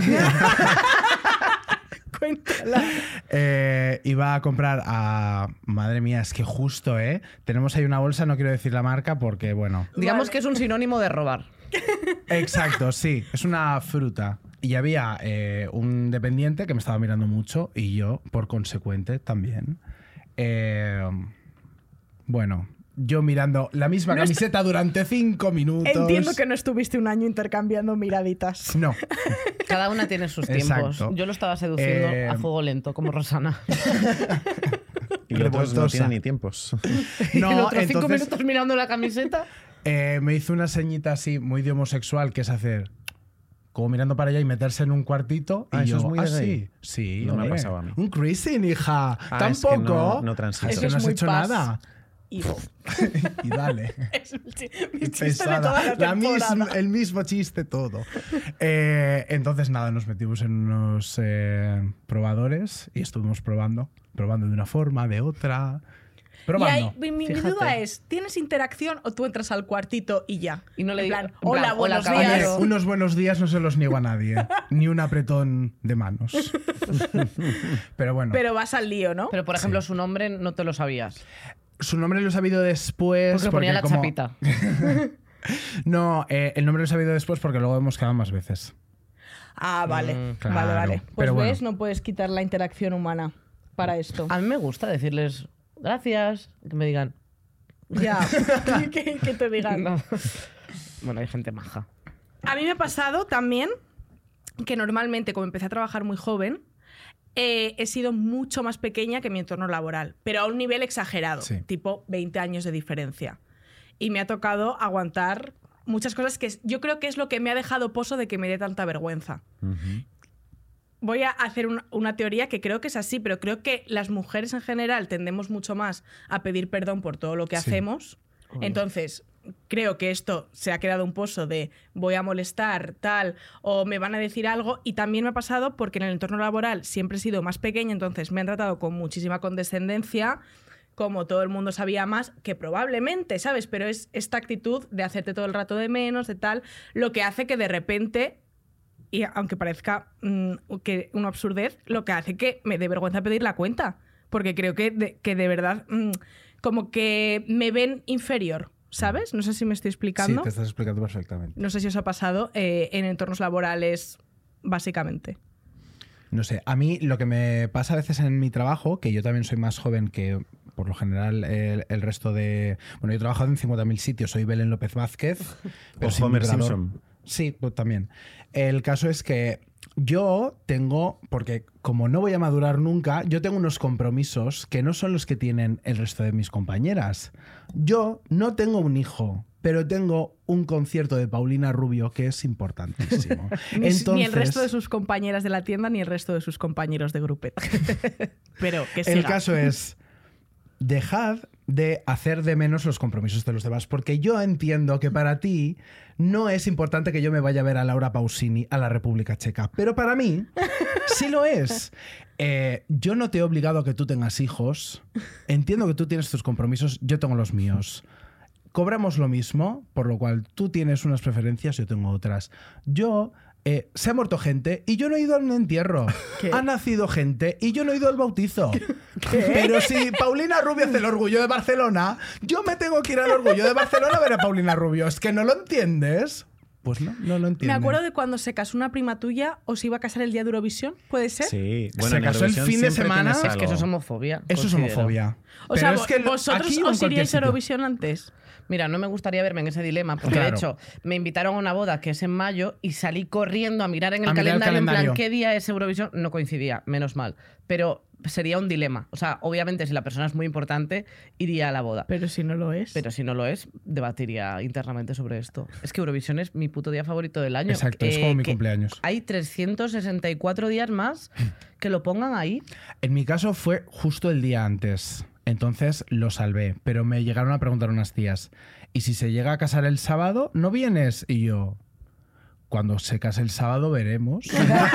Speaker 3: Cuéntala.
Speaker 2: Eh, iba a comprar a... Madre mía, es que justo, ¿eh? Tenemos ahí una bolsa, no quiero decir la marca porque, bueno...
Speaker 5: Digamos
Speaker 3: Vale.
Speaker 5: que es un sinónimo de robar.
Speaker 2: Exacto, sí. Es una fruta. Y había eh, un dependiente que me estaba mirando mucho y yo, por consecuente, también. Eh, bueno, yo mirando la misma
Speaker 3: No est-
Speaker 2: camiseta durante cinco minutos.
Speaker 3: Entiendo que no estuviste un año intercambiando miraditas.
Speaker 2: No.
Speaker 5: Cada una tiene sus tiempos.
Speaker 2: Exacto.
Speaker 5: Yo lo estaba seduciendo
Speaker 2: Eh,
Speaker 5: a fuego lento, como Rosana.
Speaker 4: Y los otros no
Speaker 2: Revoltosa.
Speaker 4: tienen ni tiempos.
Speaker 2: No,
Speaker 5: y los otros cinco
Speaker 2: entonces-
Speaker 5: minutos mirando la camiseta.
Speaker 2: Eh, me hizo una señita así muy de homosexual, que es hacer como mirando para allá y meterse en un cuartito.
Speaker 4: Ah,
Speaker 2: y
Speaker 4: eso
Speaker 2: yo,
Speaker 4: es muy de
Speaker 2: ¿ah,
Speaker 4: gay?
Speaker 2: sí? Sí,
Speaker 4: No me ha
Speaker 2: hombre.
Speaker 4: pasado a mí.
Speaker 2: Un cruising, hija.
Speaker 4: Ah, es que
Speaker 2: Tampoco.
Speaker 4: no- no transito.
Speaker 2: Es
Speaker 3: Eso
Speaker 2: que
Speaker 3: es
Speaker 2: no has
Speaker 3: muy
Speaker 2: hecho
Speaker 3: pas.
Speaker 2: nada.
Speaker 3: Y
Speaker 2: Y dale.
Speaker 3: es mi chi- mi
Speaker 2: Y
Speaker 3: chiste de
Speaker 2: pesada.
Speaker 3: toda la
Speaker 2: La
Speaker 3: temporada.
Speaker 2: misma- el mismo chiste todo. Eh, entonces, nada, nos metimos en unos eh, probadores y estuvimos probando. Probando de una forma, de otra.
Speaker 3: Y
Speaker 2: Probando.
Speaker 3: ahí, mi, mi
Speaker 5: Fíjate.
Speaker 3: duda es, ¿tienes interacción o tú entras al cuartito y ya?
Speaker 5: Y no le
Speaker 3: En
Speaker 5: digo-
Speaker 3: plan,
Speaker 5: en plan,
Speaker 3: hola,
Speaker 5: hola,
Speaker 3: buenos
Speaker 5: caballero.
Speaker 3: días.
Speaker 2: Hombre, unos buenos días no se los niego a nadie. Ni un apretón de manos. Pero bueno.
Speaker 3: Pero vas al lío, ¿no?
Speaker 5: Pero, por ejemplo, su nombre no te lo sabías.
Speaker 2: Su nombre lo he sabido después.
Speaker 5: Porque ponía la
Speaker 2: como-
Speaker 5: chapita.
Speaker 2: No, eh, el nombre lo he sabido después porque luego hemos quedado más veces.
Speaker 3: Ah, vale.
Speaker 5: Mm,
Speaker 3: vale,
Speaker 2: claro.
Speaker 3: vale. Pues
Speaker 2: Pero bueno.
Speaker 3: ves, no puedes quitar la interacción humana para esto.
Speaker 5: A mí me gusta decirles gracias, que me digan.
Speaker 3: Ya. que, que te digan.
Speaker 5: No. Bueno, hay gente maja.
Speaker 3: A mí me ha pasado también que normalmente, como empecé a trabajar muy joven, eh, he sido mucho más pequeña que mi entorno laboral, pero a un nivel exagerado,
Speaker 2: Sí.
Speaker 3: tipo veinte años de diferencia. Y me ha tocado aguantar muchas cosas que es- yo creo que es lo que me ha dejado poso de que me dé tanta vergüenza.
Speaker 4: Ujú.
Speaker 3: Voy a hacer un- una teoría que creo que es así, pero creo que las mujeres en general tendemos mucho más a pedir perdón por todo lo que
Speaker 2: Sí.
Speaker 3: hacemos. Entonces, creo que esto se ha quedado un pozo de voy a molestar, tal, o me van a decir algo. Y también me ha pasado porque en el entorno laboral siempre he sido más pequeña, entonces me han tratado con muchísima condescendencia, como todo el mundo sabía más, que probablemente, ¿sabes? Pero es esta actitud de hacerte todo el rato de menos, de tal, lo que hace que de repente, y aunque parezca mm, que una absurdez, lo que hace que me dé vergüenza pedir la cuenta. Porque creo que de, que de verdad, mm, como que me ven inferior, ¿sabes? No sé si me estoy
Speaker 2: Sí,
Speaker 3: explicando.
Speaker 2: te estás explicando perfectamente.
Speaker 3: No sé si os ha pasado eh, en entornos laborales, básicamente.
Speaker 2: No sé, a mí lo que me pasa a veces en mi trabajo, que yo también soy más joven que por lo general el, el resto de... Bueno, yo he trabajado en cincuenta mil sitios, soy Belén López Vázquez.
Speaker 4: O
Speaker 2: sin
Speaker 4: Homer
Speaker 2: vibrador.
Speaker 4: Simpson.
Speaker 2: Sí, pues también. El caso es que yo tengo, porque como no voy a madurar nunca, yo tengo unos compromisos que no son los que tienen el resto de mis compañeras. Yo no tengo un hijo, pero tengo un concierto de Paulina Rubio que es importantísimo.
Speaker 3: Ni,
Speaker 2: Entonces,
Speaker 3: ni el resto de sus compañeras de la tienda, ni el resto de sus compañeros de grupet. Pero que
Speaker 2: el
Speaker 3: siga.
Speaker 2: caso es, dejad de hacer de menos los compromisos de los demás, porque yo entiendo que para ti no es importante que yo me vaya a ver a Laura Pausini a la República Checa, pero para mí sí lo es. Eh, yo no te he obligado a que tú tengas hijos, entiendo que tú tienes tus compromisos, yo tengo los míos. Cobramos lo mismo, por lo cual tú tienes unas preferencias, yo tengo otras. Yo... Eh, se ha muerto gente y yo no he ido a un entierro.
Speaker 3: ¿Qué?
Speaker 2: Ha nacido gente y yo no he ido al bautizo. Pero si Paulina Rubio hace el orgullo de Barcelona, yo me tengo que ir al orgullo de Barcelona a ver a Paulina Rubio. ¿Es que no lo entiendes? Pues no, no lo entiendo.
Speaker 3: Me acuerdo de cuando se casó una prima tuya o se iba a casar el día de Eurovisión, ¿puede ser?
Speaker 4: Sí,
Speaker 2: Se
Speaker 4: bueno, en
Speaker 2: casó el
Speaker 4: Eurovisión
Speaker 2: fin de
Speaker 4: siempre
Speaker 2: semana.
Speaker 4: tienes
Speaker 5: Es que eso es
Speaker 4: algo.
Speaker 5: homofobia.
Speaker 2: Eso es
Speaker 5: considero.
Speaker 2: homofobia.
Speaker 3: O sea,
Speaker 2: Pero es que lo-
Speaker 3: ¿vosotros
Speaker 2: aquí o en
Speaker 3: os
Speaker 2: cualquier
Speaker 3: iríais a
Speaker 2: sitio.
Speaker 3: Eurovisión antes?
Speaker 5: Mira, no me gustaría verme en ese dilema, porque
Speaker 2: Claro.
Speaker 5: de hecho me invitaron a una boda que es en mayo y salí corriendo a mirar en el,
Speaker 2: A mirar el
Speaker 5: calendario, en
Speaker 2: calendario.
Speaker 5: plan, ¿qué día es Eurovisión? No coincidía, menos mal. Pero sería un dilema. O sea, obviamente si la persona es muy importante, iría a la boda.
Speaker 3: Pero si no lo es.
Speaker 5: Pero si no lo es, debatiría internamente sobre esto. Es que Eurovisión es mi puto día favorito del año.
Speaker 2: Exacto, es
Speaker 5: Eh,
Speaker 2: como mi
Speaker 5: que
Speaker 2: cumpleaños.
Speaker 5: Hay trescientos sesenta y cuatro días más que lo pongan ahí.
Speaker 2: En mi caso fue justo el día antes. Entonces lo salvé. Pero me llegaron a preguntar unas tías, ¿y si se llega a casar el sábado, no vienes? Y yo, cuando se case el sábado veremos.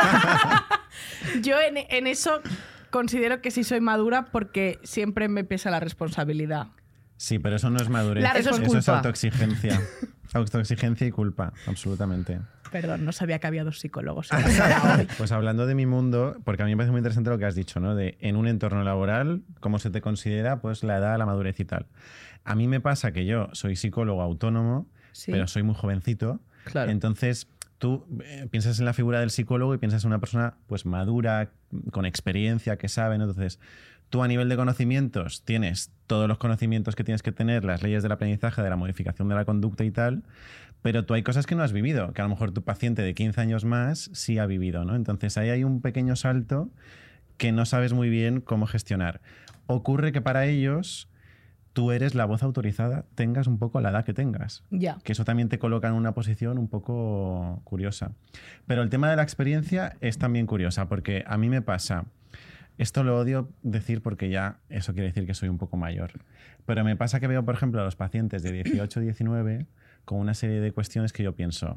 Speaker 3: Yo en, en eso considero que sí soy madura porque siempre me pesa la responsabilidad.
Speaker 4: Sí, pero eso no es madurez.
Speaker 3: La
Speaker 4: eso es
Speaker 5: culpa.
Speaker 4: autoexigencia. Autoexigencia y culpa, absolutamente.
Speaker 3: Perdón, no sabía que había dos psicólogos en la sala hoy.
Speaker 4: Pues hablando de mi mundo, porque a mí me parece muy interesante lo que has dicho, ¿no? De en un entorno laboral, cómo se te considera pues la edad, la madurez y tal. A mí me pasa que yo soy psicólogo autónomo,
Speaker 3: Sí.
Speaker 4: pero soy muy jovencito.
Speaker 5: Claro.
Speaker 4: Entonces, tú eh, piensas en la figura del psicólogo y piensas en una persona pues madura, con experiencia, que sabe, ¿no? Entonces, tú a nivel de conocimientos tienes todos los conocimientos que tienes que tener, las leyes del aprendizaje, de la modificación de la conducta y tal, pero tú hay cosas que no has vivido, que a lo mejor tu paciente de quince años más sí ha vivido, ¿no? Entonces ahí hay un pequeño salto que no sabes muy bien cómo gestionar. Ocurre que para ellos tú eres la voz autorizada, tengas un poco la edad que tengas.
Speaker 3: Ya.
Speaker 4: Que eso también te coloca en una posición un poco curiosa. Pero el tema de la experiencia es también curiosa, porque a mí me pasa... Esto lo odio decir porque ya eso quiere decir que soy un poco mayor. Pero me pasa que veo, por ejemplo, a los pacientes de dieciocho, diecinueve con una serie de cuestiones que yo pienso,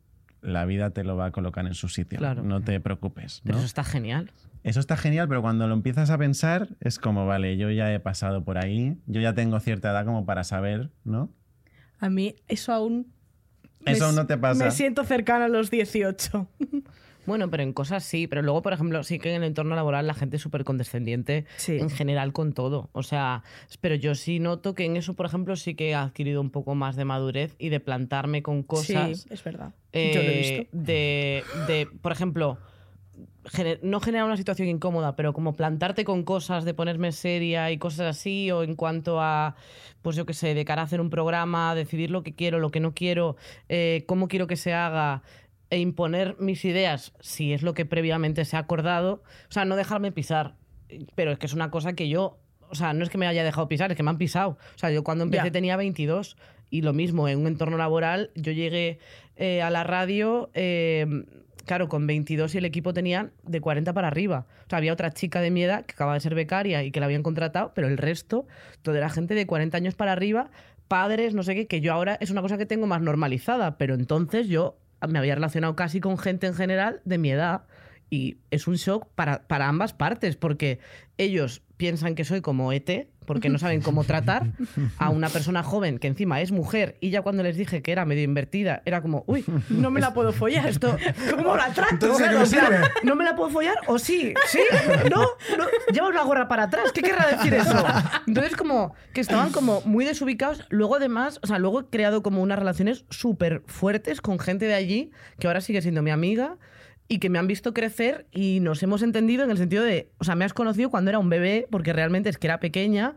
Speaker 4: la vida te lo va a colocar en su sitio.
Speaker 5: Claro.
Speaker 4: No te preocupes.
Speaker 5: Pero
Speaker 4: ¿no?
Speaker 5: eso está genial.
Speaker 4: Eso está genial, pero cuando lo empiezas a pensar es como, vale, yo ya he pasado por ahí, yo ya tengo cierta edad como para saber, ¿no?
Speaker 3: A mí eso aún... me
Speaker 4: Eso
Speaker 3: s-
Speaker 4: no te pasa.
Speaker 3: Me siento cercana a los dieciocho.
Speaker 5: Bueno, pero en cosas sí, pero luego, por ejemplo, sí que en el entorno laboral la gente es súper condescendiente
Speaker 3: Sí.
Speaker 5: en general con todo. O sea, pero yo sí noto que en eso, por ejemplo, sí que he adquirido un poco más de madurez y de plantarme con cosas.
Speaker 3: Sí, es verdad.
Speaker 5: eh,
Speaker 3: Yo lo he visto.
Speaker 5: De, de, por ejemplo, gener- no generar una situación incómoda, pero como plantarte con cosas, de ponerme seria y cosas así, o en cuanto a, pues yo qué sé, de cara a hacer un programa, decidir lo que quiero, lo que no quiero, eh, cómo quiero que se haga, e imponer mis ideas si es lo que previamente se ha acordado. O sea, no dejarme pisar. Pero es que es una cosa que yo... O sea, no es que me haya dejado pisar, es que me han pisado. O sea, yo cuando empecé
Speaker 3: Ya.
Speaker 5: tenía veintidós y lo mismo, en un entorno laboral, yo llegué eh, a la radio... eh, claro, con veintidós y el equipo tenían de cuarenta para arriba. O sea, había otra chica de mi edad que acaba de ser becaria y que la habían contratado, pero el resto, toda la gente de cuarenta años para arriba, padres, no sé qué, que yo ahora es una cosa que tengo más normalizada, pero entonces yo me había relacionado casi con gente en general de mi edad y es un shock para, para ambas partes, porque ellos piensan que soy como E T, porque no saben cómo tratar a una persona joven que encima es mujer, y ya cuando les dije que era medio invertida, era como, uy,
Speaker 3: No me la puedo follar.
Speaker 5: esto,
Speaker 3: ¿Cómo la trato?
Speaker 2: Entonces, ¿a qué
Speaker 5: Claro,
Speaker 2: me
Speaker 5: en plan,
Speaker 2: sirve?
Speaker 5: ¿no me la puedo follar? ¿O sí? ¿Sí? ¿No? ¿No? Lleva una gorra para atrás. ¿Qué querrá decir eso? Entonces, como que estaban como muy desubicados. Luego, además, o sea, luego he creado como unas relaciones súper fuertes con gente de allí, que ahora sigue siendo mi amiga, y que me han visto crecer y nos hemos entendido en el sentido de, o sea, me has conocido cuando era un bebé, porque realmente es que era pequeña,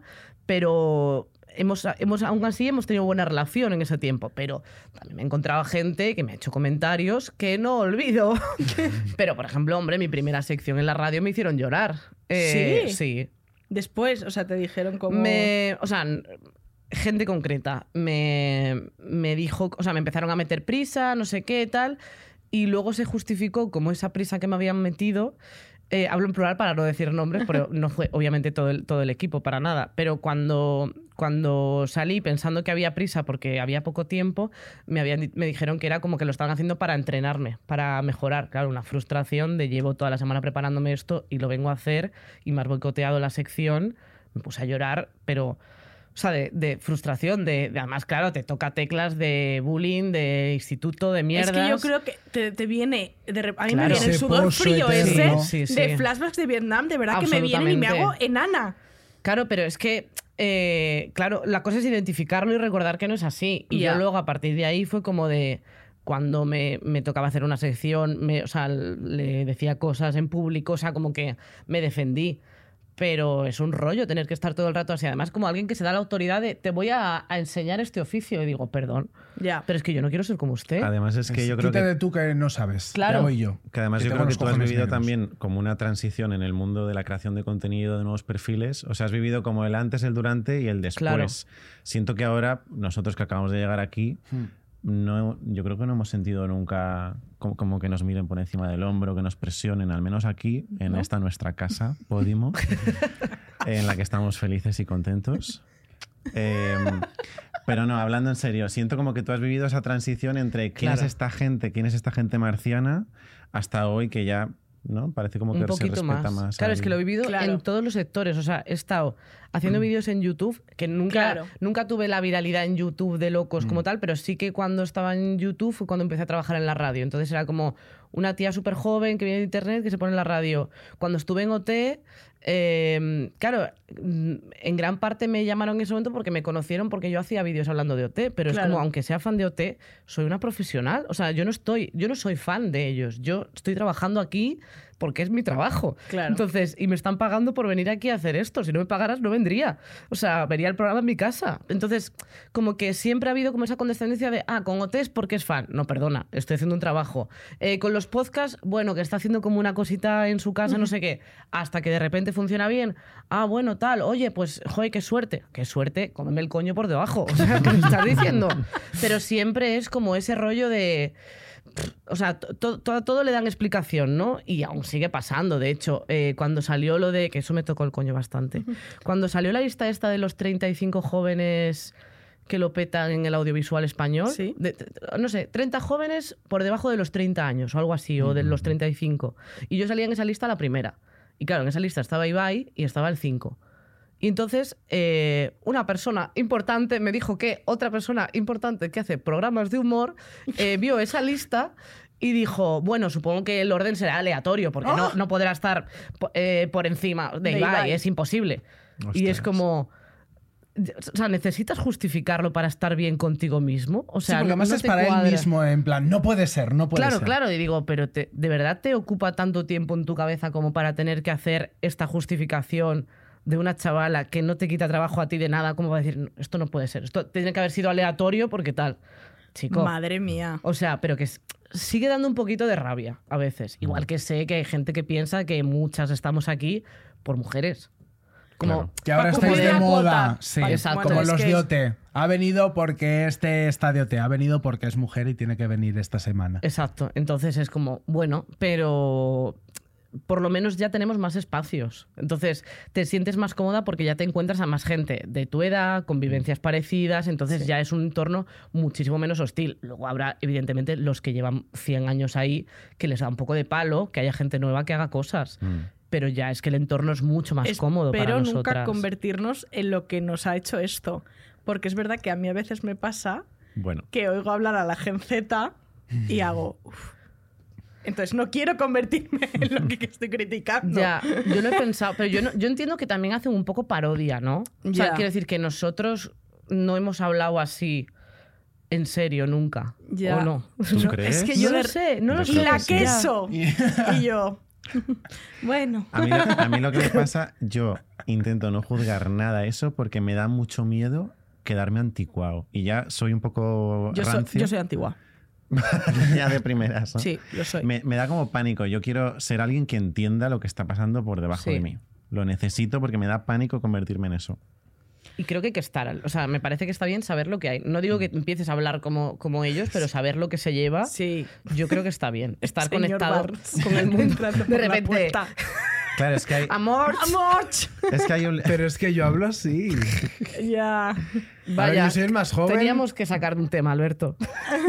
Speaker 5: pero hemos, hemos, aún así hemos tenido buena relación en ese tiempo. Pero también me he encontrado gente que me ha hecho comentarios que no olvido. Pero, por ejemplo, hombre, mi primera sección en la radio me hicieron llorar. Eh,
Speaker 3: ¿Sí?
Speaker 5: Sí.
Speaker 3: Después, o sea, te dijeron como...
Speaker 5: Me, o sea, n- gente concreta me, me dijo, o sea, me empezaron a meter prisa, no sé qué, tal, y luego se justificó como esa prisa que me habían metido. Eh, hablo en plural para no decir nombres, pero no fue obviamente todo el, todo el equipo, para nada. Pero cuando, cuando salí pensando que había prisa porque había poco tiempo, me, habían, di- me dijeron que era como que lo estaban haciendo para entrenarme, para mejorar. Claro, una frustración de llevo toda la semana preparándome esto y lo vengo a hacer y me has boicoteado la sección. Me puse a llorar, pero... O sea, de, de frustración, de, de además, claro, te toca teclas de bullying, de instituto, de mierdas.
Speaker 3: Es que yo creo que te, te viene... De rep- a mí
Speaker 5: Claro.
Speaker 3: me viene el
Speaker 2: Ese
Speaker 3: sudor
Speaker 2: pozo
Speaker 3: frío
Speaker 2: eterno.
Speaker 3: ese
Speaker 5: Sí, sí,
Speaker 3: de
Speaker 5: sí.
Speaker 3: flashbacks de Vietnam. De verdad que me vienen y me hago
Speaker 5: Absolutamente.
Speaker 3: enana.
Speaker 5: Claro, pero es que, eh, claro, la cosa es identificarlo y recordar que no es así. Y
Speaker 3: Ya.
Speaker 5: yo luego, a partir de ahí, fue como de... cuando me, me tocaba hacer una sección, me, o sea, le decía cosas en público, o sea, como que me defendí. Pero es un rollo tener que estar todo el rato así. Además, como alguien que se da la autoridad de te voy a, a enseñar este oficio. Y digo, perdón,
Speaker 3: Ya.
Speaker 5: pero es que yo no quiero ser como usted.
Speaker 4: Además es que yo creo
Speaker 2: Quítate
Speaker 4: que...
Speaker 2: tú que no sabes.
Speaker 5: Claro.
Speaker 2: Ya voy yo.
Speaker 4: Que además
Speaker 2: Que
Speaker 4: yo
Speaker 2: tengo
Speaker 4: creo que
Speaker 2: los
Speaker 4: tú has
Speaker 2: cojones
Speaker 4: vivido
Speaker 2: negros.
Speaker 4: también como una transición en el mundo de la creación de contenido, de nuevos perfiles. O sea, has vivido como el antes, el durante y el después.
Speaker 5: Claro.
Speaker 4: Siento que ahora, nosotros que acabamos de llegar aquí,
Speaker 2: Hmm.
Speaker 4: no, yo creo que no hemos sentido nunca como, como que nos miren por encima del hombro, que nos presionen, al menos aquí, en
Speaker 3: ¿No?
Speaker 4: esta nuestra casa, Podimo, en la que estamos felices y contentos. Eh, pero no, hablando en serio, siento como que tú has vivido esa transición entre quién
Speaker 5: Claro.
Speaker 4: es esta gente, quién es esta gente marciana, hasta hoy que ya, ¿no? Parece como que
Speaker 5: Un
Speaker 4: se
Speaker 5: poquito
Speaker 4: respeta
Speaker 5: más.
Speaker 4: más.
Speaker 5: Claro,
Speaker 4: al-
Speaker 5: es que lo he vivido
Speaker 3: Claro.
Speaker 5: en todos los sectores. O sea, he estado haciendo vídeos en YouTube, que nunca,
Speaker 3: Claro.
Speaker 5: nunca tuve la viralidad en YouTube de locos como tal, pero sí que cuando estaba en YouTube fue cuando empecé a trabajar en la radio. Entonces era como una tía súper joven que viene de internet que se pone en la radio. Cuando estuve en O T, eh, claro, mm, en gran parte me llamaron en ese momento porque me conocieron porque yo hacía vídeos hablando de O T, pero
Speaker 3: Claro.
Speaker 5: es como, aunque sea fan de O T, soy una profesional. O sea, yo no estoy, yo no soy fan de ellos. Yo estoy trabajando aquí porque es mi trabajo.
Speaker 3: Claro.
Speaker 5: Entonces, y me están pagando por venir aquí a hacer esto. Si no me pagaras, no vendría. O sea, vería el programa en mi casa. Entonces, como que siempre ha habido como esa condescendencia de, ah, con O T es porque es fan. No, perdona, estoy haciendo un trabajo. Eh, con los podcasts, bueno, que está haciendo como una cosita en su casa, no sé qué, hasta que de repente funciona bien. Ah, bueno, tal. Oye, pues, joder, qué suerte. Qué suerte, cómeme el coño por debajo. O sea, ¿qué me estás diciendo? Pero siempre es como ese rollo de... O sea, to- to- todo le dan explicación, ¿no? Y aún sigue pasando. De hecho, eh, cuando salió lo de... Que eso me tocó el coño bastante. Cuando salió la lista esta de los treinta y cinco jóvenes que lo petan en el audiovisual español.
Speaker 3: Sí.
Speaker 5: de- de- no sé, treinta jóvenes por debajo de los treinta años o algo así, o de los treinta y cinco. Y yo salía en esa lista la primera. Y claro, en esa lista estaba Ibai y estaba el cinco. Y entonces, eh, una persona importante me dijo que otra persona importante que hace programas de humor eh, vio esa lista y dijo, bueno, supongo que el orden será aleatorio, porque no, no podrá estar po- eh, por encima de,
Speaker 3: De
Speaker 5: Ibai,
Speaker 3: Ibai.
Speaker 5: es imposible. Y es
Speaker 4: Ostras.
Speaker 5: como... O sea, ¿necesitas justificarlo para estar bien contigo mismo? O sea,
Speaker 2: sí, porque
Speaker 5: no-
Speaker 2: además
Speaker 5: no
Speaker 2: es
Speaker 5: te
Speaker 2: para él
Speaker 5: cuadra.
Speaker 2: mismo, en plan, no puede ser, no puede
Speaker 5: Claro,
Speaker 2: ser.
Speaker 5: claro, y digo, pero te- ¿de verdad te ocupa tanto tiempo en tu cabeza como para tener que hacer esta justificación de una chavala que no te quita trabajo a ti de nada, como para decir, "No, esto no puede ser, esto tiene que haber sido aleatorio porque tal"? Chico,
Speaker 3: Madre mía.
Speaker 5: o sea, pero que s- sigue dando un poquito de rabia a veces. Igual que sé que hay gente que piensa que muchas estamos aquí por mujeres. Como,
Speaker 4: Claro.
Speaker 2: Que ahora
Speaker 3: Pa'
Speaker 2: estáis
Speaker 3: cumplir
Speaker 2: de
Speaker 3: la
Speaker 2: moda.
Speaker 3: cuota.
Speaker 2: Sí,
Speaker 3: Pa-
Speaker 5: Exacto.
Speaker 2: como
Speaker 3: bueno, es
Speaker 2: los
Speaker 3: que
Speaker 2: de
Speaker 3: es-
Speaker 2: O T. Ha venido porque este está de O T. Ha venido porque es mujer y tiene que venir esta semana.
Speaker 5: Exacto. Entonces es como, bueno, pero por lo menos ya tenemos más espacios. Entonces te sientes más cómoda porque ya te encuentras a más gente de tu edad, con vivencias parecidas, entonces ya es un entorno muchísimo menos hostil. Luego habrá, evidentemente, los que llevan cien años ahí, que les da un poco de palo, que haya gente nueva que haga cosas.
Speaker 4: Mm.
Speaker 5: Pero ya es que el entorno es mucho más cómodo para
Speaker 3: Pero
Speaker 5: nosotras.
Speaker 3: nunca convertirnos en lo que nos ha hecho esto. Porque es verdad que a mí a veces me pasa
Speaker 4: Bueno,
Speaker 3: que oigo hablar a la Gen Z y hago... "Uf". Entonces no quiero convertirme en lo que estoy criticando.
Speaker 5: Ya, yo lo he pensado, pero yo, no- yo entiendo que también hacen un poco parodia, ¿no? O sea,
Speaker 3: Ya.
Speaker 5: quiero decir que nosotros no hemos hablado así en serio nunca.
Speaker 3: Ya.
Speaker 5: ¿O no?
Speaker 4: ¿tú
Speaker 3: No,
Speaker 4: crees?
Speaker 3: es que
Speaker 5: No
Speaker 3: yo
Speaker 5: lo
Speaker 3: de-
Speaker 5: sé, no lo
Speaker 4: Yo
Speaker 3: Y
Speaker 5: sé.
Speaker 4: creo
Speaker 3: la
Speaker 4: que sí.
Speaker 3: queso. Y yo... Bueno.
Speaker 4: A mí, lo, a mí lo que me pasa, yo intento no juzgar nada eso porque me da mucho miedo quedarme anticuado. Y ya soy un poco
Speaker 3: Yo, soy-
Speaker 4: rancio.
Speaker 3: yo soy antigua.
Speaker 4: Ya de primeras, ¿no?
Speaker 3: Sí, lo soy.
Speaker 4: Me, me da como pánico. Yo quiero ser alguien que entienda lo que está pasando por debajo
Speaker 5: Sí.
Speaker 4: de mí. Lo necesito porque me da pánico convertirme en eso.
Speaker 5: Y creo que hay que estar. O sea, me parece que está bien saber lo que hay. No digo que empieces a hablar como, como ellos, pero saber lo que se lleva,
Speaker 3: Sí.
Speaker 5: yo creo que está bien. Estar
Speaker 3: Señor
Speaker 5: conectado
Speaker 3: Barnes.
Speaker 5: con el mundo.
Speaker 3: Entrando por
Speaker 5: De
Speaker 3: la
Speaker 5: repente,
Speaker 3: puerta.
Speaker 4: Claro, es que hay,
Speaker 5: amor,
Speaker 3: ¡Amor!
Speaker 4: es que hay un...
Speaker 2: Pero es que yo hablo así.
Speaker 3: Ya.
Speaker 2: A ver,
Speaker 5: vaya.
Speaker 2: yo soy el más joven.
Speaker 5: Teníamos que sacar un tema, Alberto.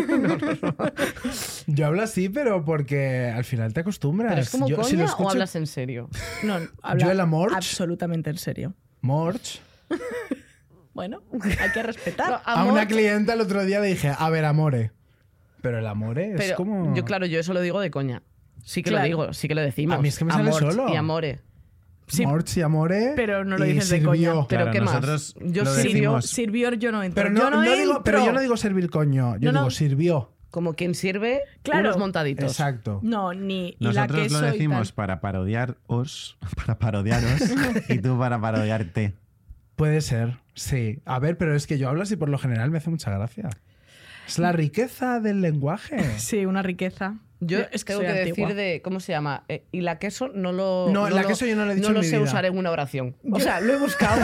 Speaker 2: Yo hablo así, pero porque al final te acostumbras.
Speaker 5: ¿Pero es como
Speaker 2: yo,
Speaker 5: coña
Speaker 2: si lo
Speaker 5: o
Speaker 2: escucho,
Speaker 5: hablas en serio?
Speaker 3: No, habla
Speaker 2: Yo el amor.
Speaker 3: absolutamente en serio.
Speaker 2: Morch.
Speaker 3: Bueno, hay que respetar.
Speaker 5: No,
Speaker 2: A
Speaker 5: amor,
Speaker 2: una clienta el otro día le dije, a ver, amore. Pero el amore es
Speaker 5: pero
Speaker 2: como...
Speaker 5: yo, claro, yo eso lo digo de coña. Sí que
Speaker 3: Claro.
Speaker 5: lo digo, sí que lo decimos.
Speaker 2: A mí es que me sale
Speaker 5: Amor
Speaker 2: solo.
Speaker 5: y amore.
Speaker 3: Sí,
Speaker 2: Morch y amore.
Speaker 3: pero no lo
Speaker 2: y
Speaker 3: dices de
Speaker 2: sirvió.
Speaker 3: coña.
Speaker 5: Pero
Speaker 4: Claro,
Speaker 5: ¿qué más?
Speaker 4: nosotros
Speaker 5: Yo
Speaker 4: lo
Speaker 5: sirvió-
Speaker 4: decimos-
Speaker 3: Sirvió yo no entro.
Speaker 2: Pero, no,
Speaker 3: yo no,
Speaker 2: no digo,
Speaker 3: entro.
Speaker 2: pero yo no digo servir coño, yo
Speaker 3: No, no.
Speaker 2: digo sirvió.
Speaker 5: Como quien sirve
Speaker 3: Claro.
Speaker 5: unos montaditos.
Speaker 2: Exacto.
Speaker 3: No, ni y la
Speaker 4: Nosotros
Speaker 3: queso
Speaker 4: lo
Speaker 3: y
Speaker 4: decimos
Speaker 3: tal.
Speaker 4: para parodiaros, para parodiaros y tú para parodiarte.
Speaker 2: Puede ser, sí. A ver, pero es que yo hablo así por lo general, me hace mucha gracia. Es la riqueza del lenguaje.
Speaker 3: Sí, una riqueza.
Speaker 5: Yo
Speaker 3: es que
Speaker 5: tengo
Speaker 3: soy
Speaker 5: que
Speaker 3: antigua.
Speaker 5: decir de, ¿cómo se llama? Eh, y la queso no lo...
Speaker 2: No, la
Speaker 5: lo-
Speaker 2: queso yo no lo he dicho
Speaker 5: No lo
Speaker 2: en mi
Speaker 5: sé
Speaker 2: vida.
Speaker 5: usar en una oración. O sea, lo he buscado.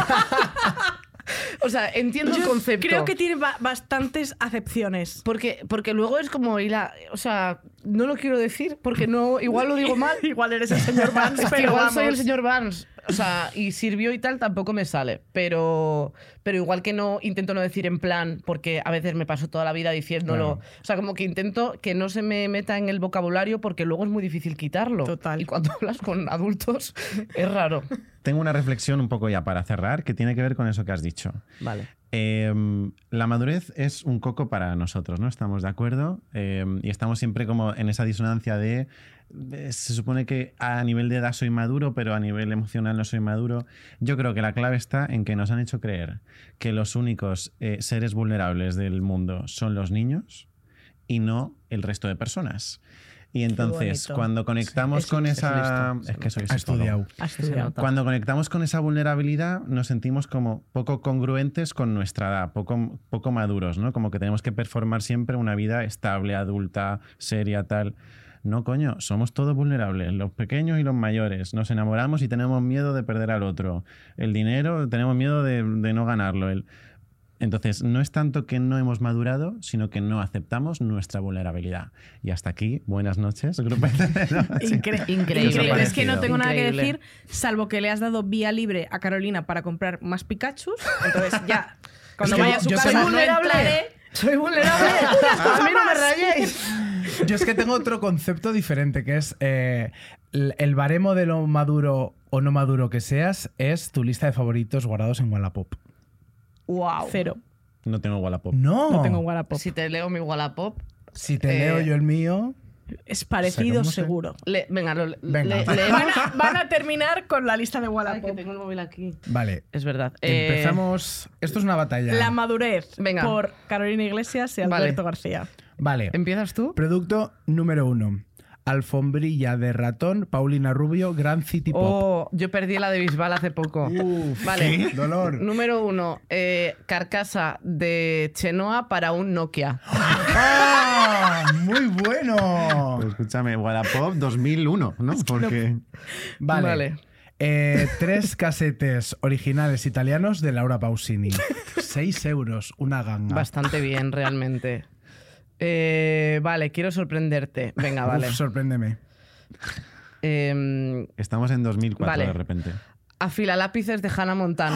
Speaker 5: O sea, entiendo el
Speaker 3: Yo
Speaker 5: concepto.
Speaker 3: creo que tiene ba- bastantes acepciones.
Speaker 5: Porque, porque luego es como... Y la, o sea, no lo quiero decir porque no, igual lo digo mal.
Speaker 3: Igual eres el señor Vance,
Speaker 5: Es que
Speaker 3: pero
Speaker 5: igual
Speaker 3: vamos.
Speaker 5: soy el señor Barnes. O sea, y sirvió y tal, tampoco me sale. Pero, pero igual que no intento no decir en plan, porque a veces me paso toda la vida diciéndolo.
Speaker 2: Claro.
Speaker 5: O sea, como que intento que no se me meta en el vocabulario porque luego es muy difícil quitarlo.
Speaker 3: Total.
Speaker 5: Y cuando hablas con adultos es raro.
Speaker 4: Tengo una reflexión un poco ya para cerrar que tiene que ver con eso que has dicho.
Speaker 5: Vale.
Speaker 4: Eh, la madurez es un coco para nosotros, ¿no? Estamos de acuerdo eh, y estamos siempre como en esa disonancia de, de- se supone que a nivel de edad soy maduro, pero a nivel emocional no soy maduro. Yo creo que la clave está en que nos han hecho creer que los únicos eh, seres vulnerables del mundo son los niños y no el resto de personas. Y entonces,
Speaker 3: bonito.
Speaker 4: cuando conectamos
Speaker 5: Es-
Speaker 4: con
Speaker 5: es
Speaker 4: esa...
Speaker 5: listo.
Speaker 4: Es que soy
Speaker 2: Ha estudiado.
Speaker 3: Has
Speaker 5: Se
Speaker 3: estudiado.
Speaker 5: nota.
Speaker 4: Cuando conectamos con esa vulnerabilidad, nos sentimos como poco congruentes con nuestra edad, poco, poco maduros, ¿no? Como que tenemos que performar siempre una vida estable, adulta, seria, tal. No, coño, somos todos vulnerables, los pequeños y los mayores. Nos enamoramos y tenemos miedo de perder al otro. El dinero, tenemos miedo de, de no ganarlo. El... Entonces, no es tanto que no hemos madurado, sino que no aceptamos nuestra vulnerabilidad. Y hasta aquí, buenas noches, grupo de noche.
Speaker 3: Incre-
Speaker 5: Increíble.
Speaker 3: increíble. Es que no
Speaker 4: Parecido.
Speaker 3: tengo nada que
Speaker 5: Increíble.
Speaker 3: decir, salvo que le has dado vía libre a Carolina para comprar más Pikachus. Entonces ya, cuando
Speaker 2: que
Speaker 3: vaya
Speaker 2: yo-
Speaker 3: a su
Speaker 2: yo
Speaker 3: casa
Speaker 2: soy
Speaker 3: no
Speaker 5: vulnerable.
Speaker 3: entraré.
Speaker 5: Soy vulnerable. A mí no me rayéis.
Speaker 2: Yo es que tengo otro concepto diferente, que es eh, el el baremo de lo maduro o no maduro que seas es tu lista de favoritos guardados en Wallapop.
Speaker 5: Wow.
Speaker 3: Cero.
Speaker 4: No tengo Wallapop.
Speaker 2: No.
Speaker 3: No tengo Wallapop.
Speaker 5: Si te leo mi Wallapop.
Speaker 2: Si te
Speaker 5: Eh,
Speaker 2: leo yo el mío...
Speaker 3: Es parecido
Speaker 2: Sacamos, ¿eh?
Speaker 3: seguro.
Speaker 5: Le, venga, lo, le-
Speaker 2: Venga.
Speaker 5: le-
Speaker 2: Van
Speaker 5: leemos.
Speaker 3: Van a, van a terminar con la lista de
Speaker 5: Ay, que
Speaker 3: Wallapop.
Speaker 5: tengo el móvil aquí.
Speaker 2: Vale.
Speaker 5: Es verdad. Eh,
Speaker 2: Empezamos... Esto es una batalla.
Speaker 3: La madurez
Speaker 5: Venga.
Speaker 3: por Carolina Iglesias y
Speaker 5: Vale.
Speaker 3: Alberto García.
Speaker 2: Vale.
Speaker 5: ¿Empiezas tú?
Speaker 2: Producto número uno. Alfombrilla de ratón, Paulina Rubio, Grand City Pop.
Speaker 5: Oh, yo perdí la de Bisbal hace poco.
Speaker 2: Uf,
Speaker 5: Vale.
Speaker 2: ¿qué? Dolor.
Speaker 5: Número uno, eh, carcasa de Chenoa para un Nokia.
Speaker 2: ¡Ah! ¡Muy bueno!
Speaker 4: Pues escúchame, Wallapop dos mil uno, ¿no? Porque...
Speaker 2: Vale.
Speaker 5: Vale.
Speaker 2: Eh, tres casetes originales italianos de Laura Pausini. Seis euros, una ganga.
Speaker 5: Bastante bien, realmente. Eh, vale, quiero sorprenderte. Venga, vale.
Speaker 2: Uf, sorpréndeme.
Speaker 5: Eh,
Speaker 4: Estamos en dos mil cuatro
Speaker 5: Vale.
Speaker 4: de repente.
Speaker 5: afilalápices de Hannah Montana.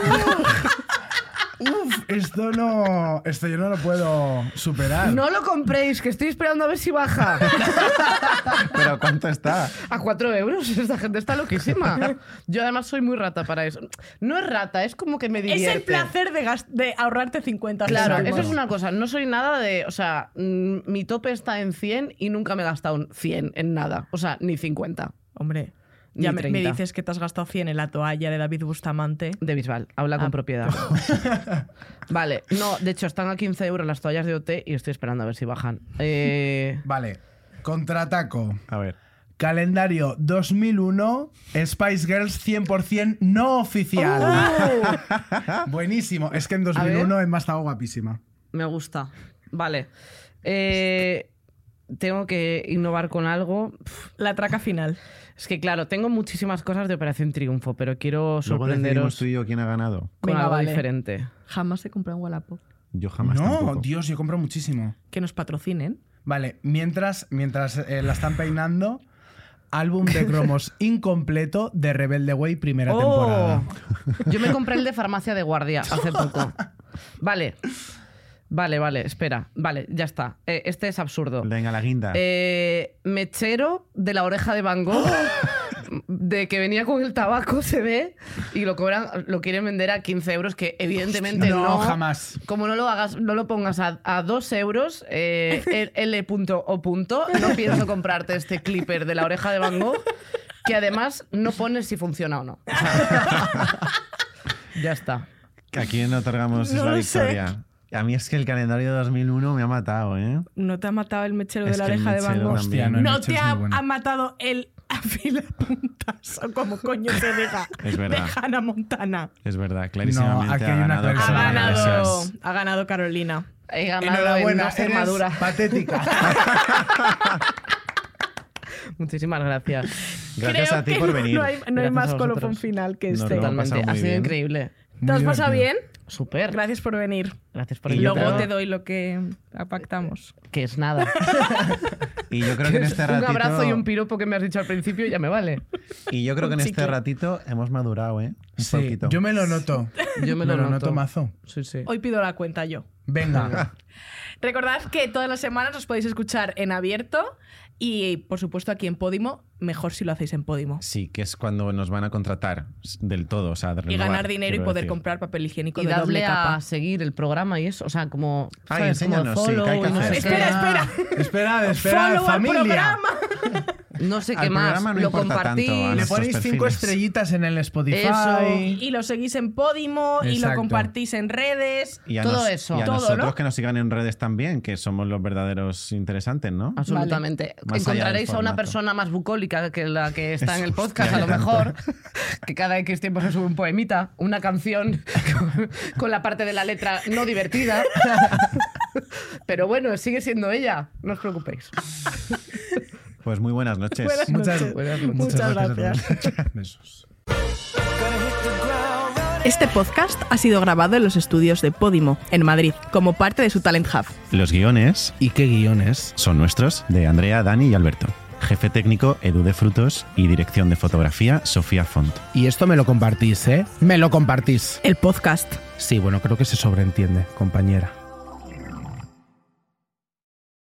Speaker 2: Uf, esto no. Esto yo no lo puedo superar.
Speaker 5: No lo compréis, que estoy esperando a ver si baja.
Speaker 4: ¿Pero cuánto está?
Speaker 5: A cuatro euros. Esta gente está loquísima. Yo además soy muy rata para eso. No es rata, es como que me divierte.
Speaker 3: Es el placer de, gas- de ahorrarte cincuenta
Speaker 5: Claro,
Speaker 3: céntimos.
Speaker 5: eso es una cosa. No soy nada de. O sea, mm, mi tope está en cien y nunca me he gastado un cien en nada. O sea, ni cincuenta.
Speaker 3: Hombre,
Speaker 5: Ni
Speaker 3: ya me, me
Speaker 5: treinta.
Speaker 3: dices que te has gastado cien en la toalla de David Bustamante.
Speaker 5: De Bisbal, habla con
Speaker 3: Ah.
Speaker 5: propiedad. Vale, no, de hecho están a quince euros las toallas de O T y estoy esperando a ver si bajan. Eh,
Speaker 2: Vale. Contraataco.
Speaker 4: A ver.
Speaker 2: Calendario dos mil uno, Spice Girls cien por ciento no oficial. Buenísimo. Es que en dos mil uno Emma estaba guapísima.
Speaker 5: me gusta. Vale. Eh, tengo que innovar con algo. Pf,
Speaker 3: La traca final.
Speaker 5: Es que claro, tengo muchísimas cosas de Operación Triunfo, pero quiero
Speaker 4: Luego decidimos
Speaker 5: sorprenderos
Speaker 4: tú y yo quién ha ganado.
Speaker 5: con
Speaker 3: Venga,
Speaker 5: algo
Speaker 3: vale.
Speaker 5: diferente.
Speaker 3: Jamás se compra en Wallapop.
Speaker 4: Yo jamás
Speaker 2: No,
Speaker 4: tampoco.
Speaker 2: Dios, yo compro muchísimo.
Speaker 3: Que nos patrocinen.
Speaker 2: Vale, mientras, mientras eh, la están peinando, álbum de cromos incompleto de Rebelde Way, primera
Speaker 5: Oh,
Speaker 2: temporada.
Speaker 5: yo me compré el de Farmacia de Guardia hace poco. Vale. Vale, vale, espera. Vale, ya está. Eh, este es absurdo.
Speaker 4: Venga, la guinda.
Speaker 5: Eh, mechero de la oreja de Van Gogh, de que venía con el tabaco, se ve, y lo cobran, lo quieren vender a quince euros, que evidentemente
Speaker 2: No,
Speaker 5: no.
Speaker 2: jamás.
Speaker 5: Como no lo hagas, no lo pongas a, a dos euros, eh, el L punto O punto, no pienso comprarte este clipper de la oreja de Van Gogh, que además no pones si funciona o no. O sea, ya está.
Speaker 4: ¿A quién otorgamos
Speaker 3: No
Speaker 4: la
Speaker 3: lo sé.
Speaker 4: victoria? A mí es que el calendario de dos mil uno me ha matado, ¿eh?
Speaker 3: ¿No te ha matado el mechero
Speaker 4: Es
Speaker 3: de la
Speaker 4: que el
Speaker 3: oreja de Van
Speaker 4: mechero
Speaker 3: Gogh?
Speaker 2: Hostia,
Speaker 4: también.
Speaker 2: no, el
Speaker 3: ¿No
Speaker 2: mechero
Speaker 3: te
Speaker 2: es
Speaker 3: ha,
Speaker 2: muy bueno.
Speaker 3: ha matado el afilapuntas o como coño se deja
Speaker 4: Es verdad.
Speaker 3: de Hannah Montana?
Speaker 4: Es verdad, clarísimamente
Speaker 2: No, aquí hay
Speaker 4: ha
Speaker 2: una
Speaker 4: ganado
Speaker 3: Ha
Speaker 2: clarísima
Speaker 4: Carolina
Speaker 3: ganado,
Speaker 4: Iglesias.
Speaker 3: ha ganado Carolina.
Speaker 5: He ganado en
Speaker 2: Enhorabuena,
Speaker 5: una armadura.
Speaker 2: eres patética.
Speaker 5: Muchísimas gracias.
Speaker 4: Gracias
Speaker 3: Creo
Speaker 4: a ti
Speaker 3: que
Speaker 4: por
Speaker 3: no-
Speaker 4: venir.
Speaker 3: No hay, no hay
Speaker 5: Gracias
Speaker 3: más
Speaker 5: a
Speaker 3: colofón
Speaker 5: vosotros.
Speaker 3: final que
Speaker 4: Nos
Speaker 3: este.
Speaker 4: lo hemos
Speaker 5: Totalmente.
Speaker 4: pasado
Speaker 5: Ha
Speaker 4: muy
Speaker 5: sido
Speaker 4: bien.
Speaker 5: increíble.
Speaker 3: ¿Te
Speaker 2: Muy
Speaker 3: has pasado
Speaker 2: divertido.
Speaker 3: bien?
Speaker 5: Súper.
Speaker 3: Gracias por venir.
Speaker 5: Gracias por
Speaker 4: Y
Speaker 5: el
Speaker 4: yo
Speaker 3: Luego
Speaker 4: creo-
Speaker 3: te doy lo que pactamos.
Speaker 5: Que es nada.
Speaker 4: Y yo creo que en este
Speaker 5: Un
Speaker 4: ratito...
Speaker 5: abrazo y un piropo que me has dicho al principio y ya me vale.
Speaker 4: Y yo creo que en
Speaker 3: Un
Speaker 4: este
Speaker 3: chicle.
Speaker 4: ratito hemos madurado, ¿eh? Un
Speaker 2: Sí,
Speaker 4: poquito.
Speaker 2: yo me lo noto.
Speaker 5: Yo me lo noto.
Speaker 2: mazo.
Speaker 5: Sí, sí.
Speaker 3: Hoy pido la cuenta yo.
Speaker 2: Venga.
Speaker 3: Recordad que todas las semanas os podéis escuchar en abierto y, por supuesto, aquí en Podimo. Mejor si lo hacéis en Podimo.
Speaker 4: Sí, que es cuando nos van a contratar del todo, o sea, de
Speaker 3: Y
Speaker 4: renovar,
Speaker 3: ganar dinero y
Speaker 4: quiero
Speaker 3: poder
Speaker 4: decir.
Speaker 3: comprar papel higiénico
Speaker 5: Y
Speaker 3: de doble
Speaker 5: darle
Speaker 3: capa.
Speaker 5: a seguir el programa y eso. O sea, como.
Speaker 4: Ay,
Speaker 5: ¿sabes? Como
Speaker 4: enséñanos, sí,
Speaker 5: follow
Speaker 4: ¿qué hay que
Speaker 5: y no
Speaker 4: hacer?
Speaker 5: sé
Speaker 3: Espera,
Speaker 5: qué.
Speaker 3: espera.
Speaker 2: Espera, espera,
Speaker 3: Follow al
Speaker 2: familia.
Speaker 3: programa.
Speaker 5: No sé
Speaker 4: Al
Speaker 5: qué más.
Speaker 4: programa no
Speaker 5: lo
Speaker 4: importa
Speaker 5: compartís.
Speaker 4: tanto, a
Speaker 2: Le
Speaker 4: nuestros
Speaker 2: ponéis cinco
Speaker 4: perfiles.
Speaker 2: estrellitas en el Spotify.
Speaker 5: Eso.
Speaker 3: Y lo seguís en Podimo y lo
Speaker 2: Exacto.
Speaker 3: compartís en redes.
Speaker 4: Y a,
Speaker 5: Todo
Speaker 4: nos-
Speaker 5: eso.
Speaker 4: y a
Speaker 3: Todo,
Speaker 4: nosotros
Speaker 3: ¿no?
Speaker 4: que nos sigan en redes también, que somos los verdaderos interesantes, ¿no?
Speaker 5: Absolutamente.
Speaker 4: Más allá del
Speaker 5: Encontraréis a una
Speaker 4: formato.
Speaker 5: persona más bucólica que la que está en el
Speaker 4: Hostia,
Speaker 5: podcast, a lo
Speaker 4: tanto.
Speaker 5: mejor. Que cada X tiempo se sube un poemita, una canción con, con la parte de la letra no divertida. Pero bueno, sigue siendo ella. No os preocupéis.
Speaker 4: Pues muy buenas noches.
Speaker 3: Buenas
Speaker 2: Muchas,
Speaker 3: noches.
Speaker 2: buenas noches.
Speaker 3: Muchas
Speaker 2: a
Speaker 3: gracias.
Speaker 2: todos. Besos.
Speaker 3: Este podcast ha sido grabado en los estudios de Podimo, en Madrid, como parte de su Talent Hub.
Speaker 4: Los guiones
Speaker 2: ¿Y qué guiones?
Speaker 4: son nuestros, de Andrea, Dani y Alberto. Jefe técnico, Edu de Frutos, y dirección de fotografía, Sofía Font.
Speaker 2: Y esto me lo compartís, ¿eh? Me lo compartís.
Speaker 3: El podcast.
Speaker 2: Sí, bueno, creo que se sobreentiende, compañera.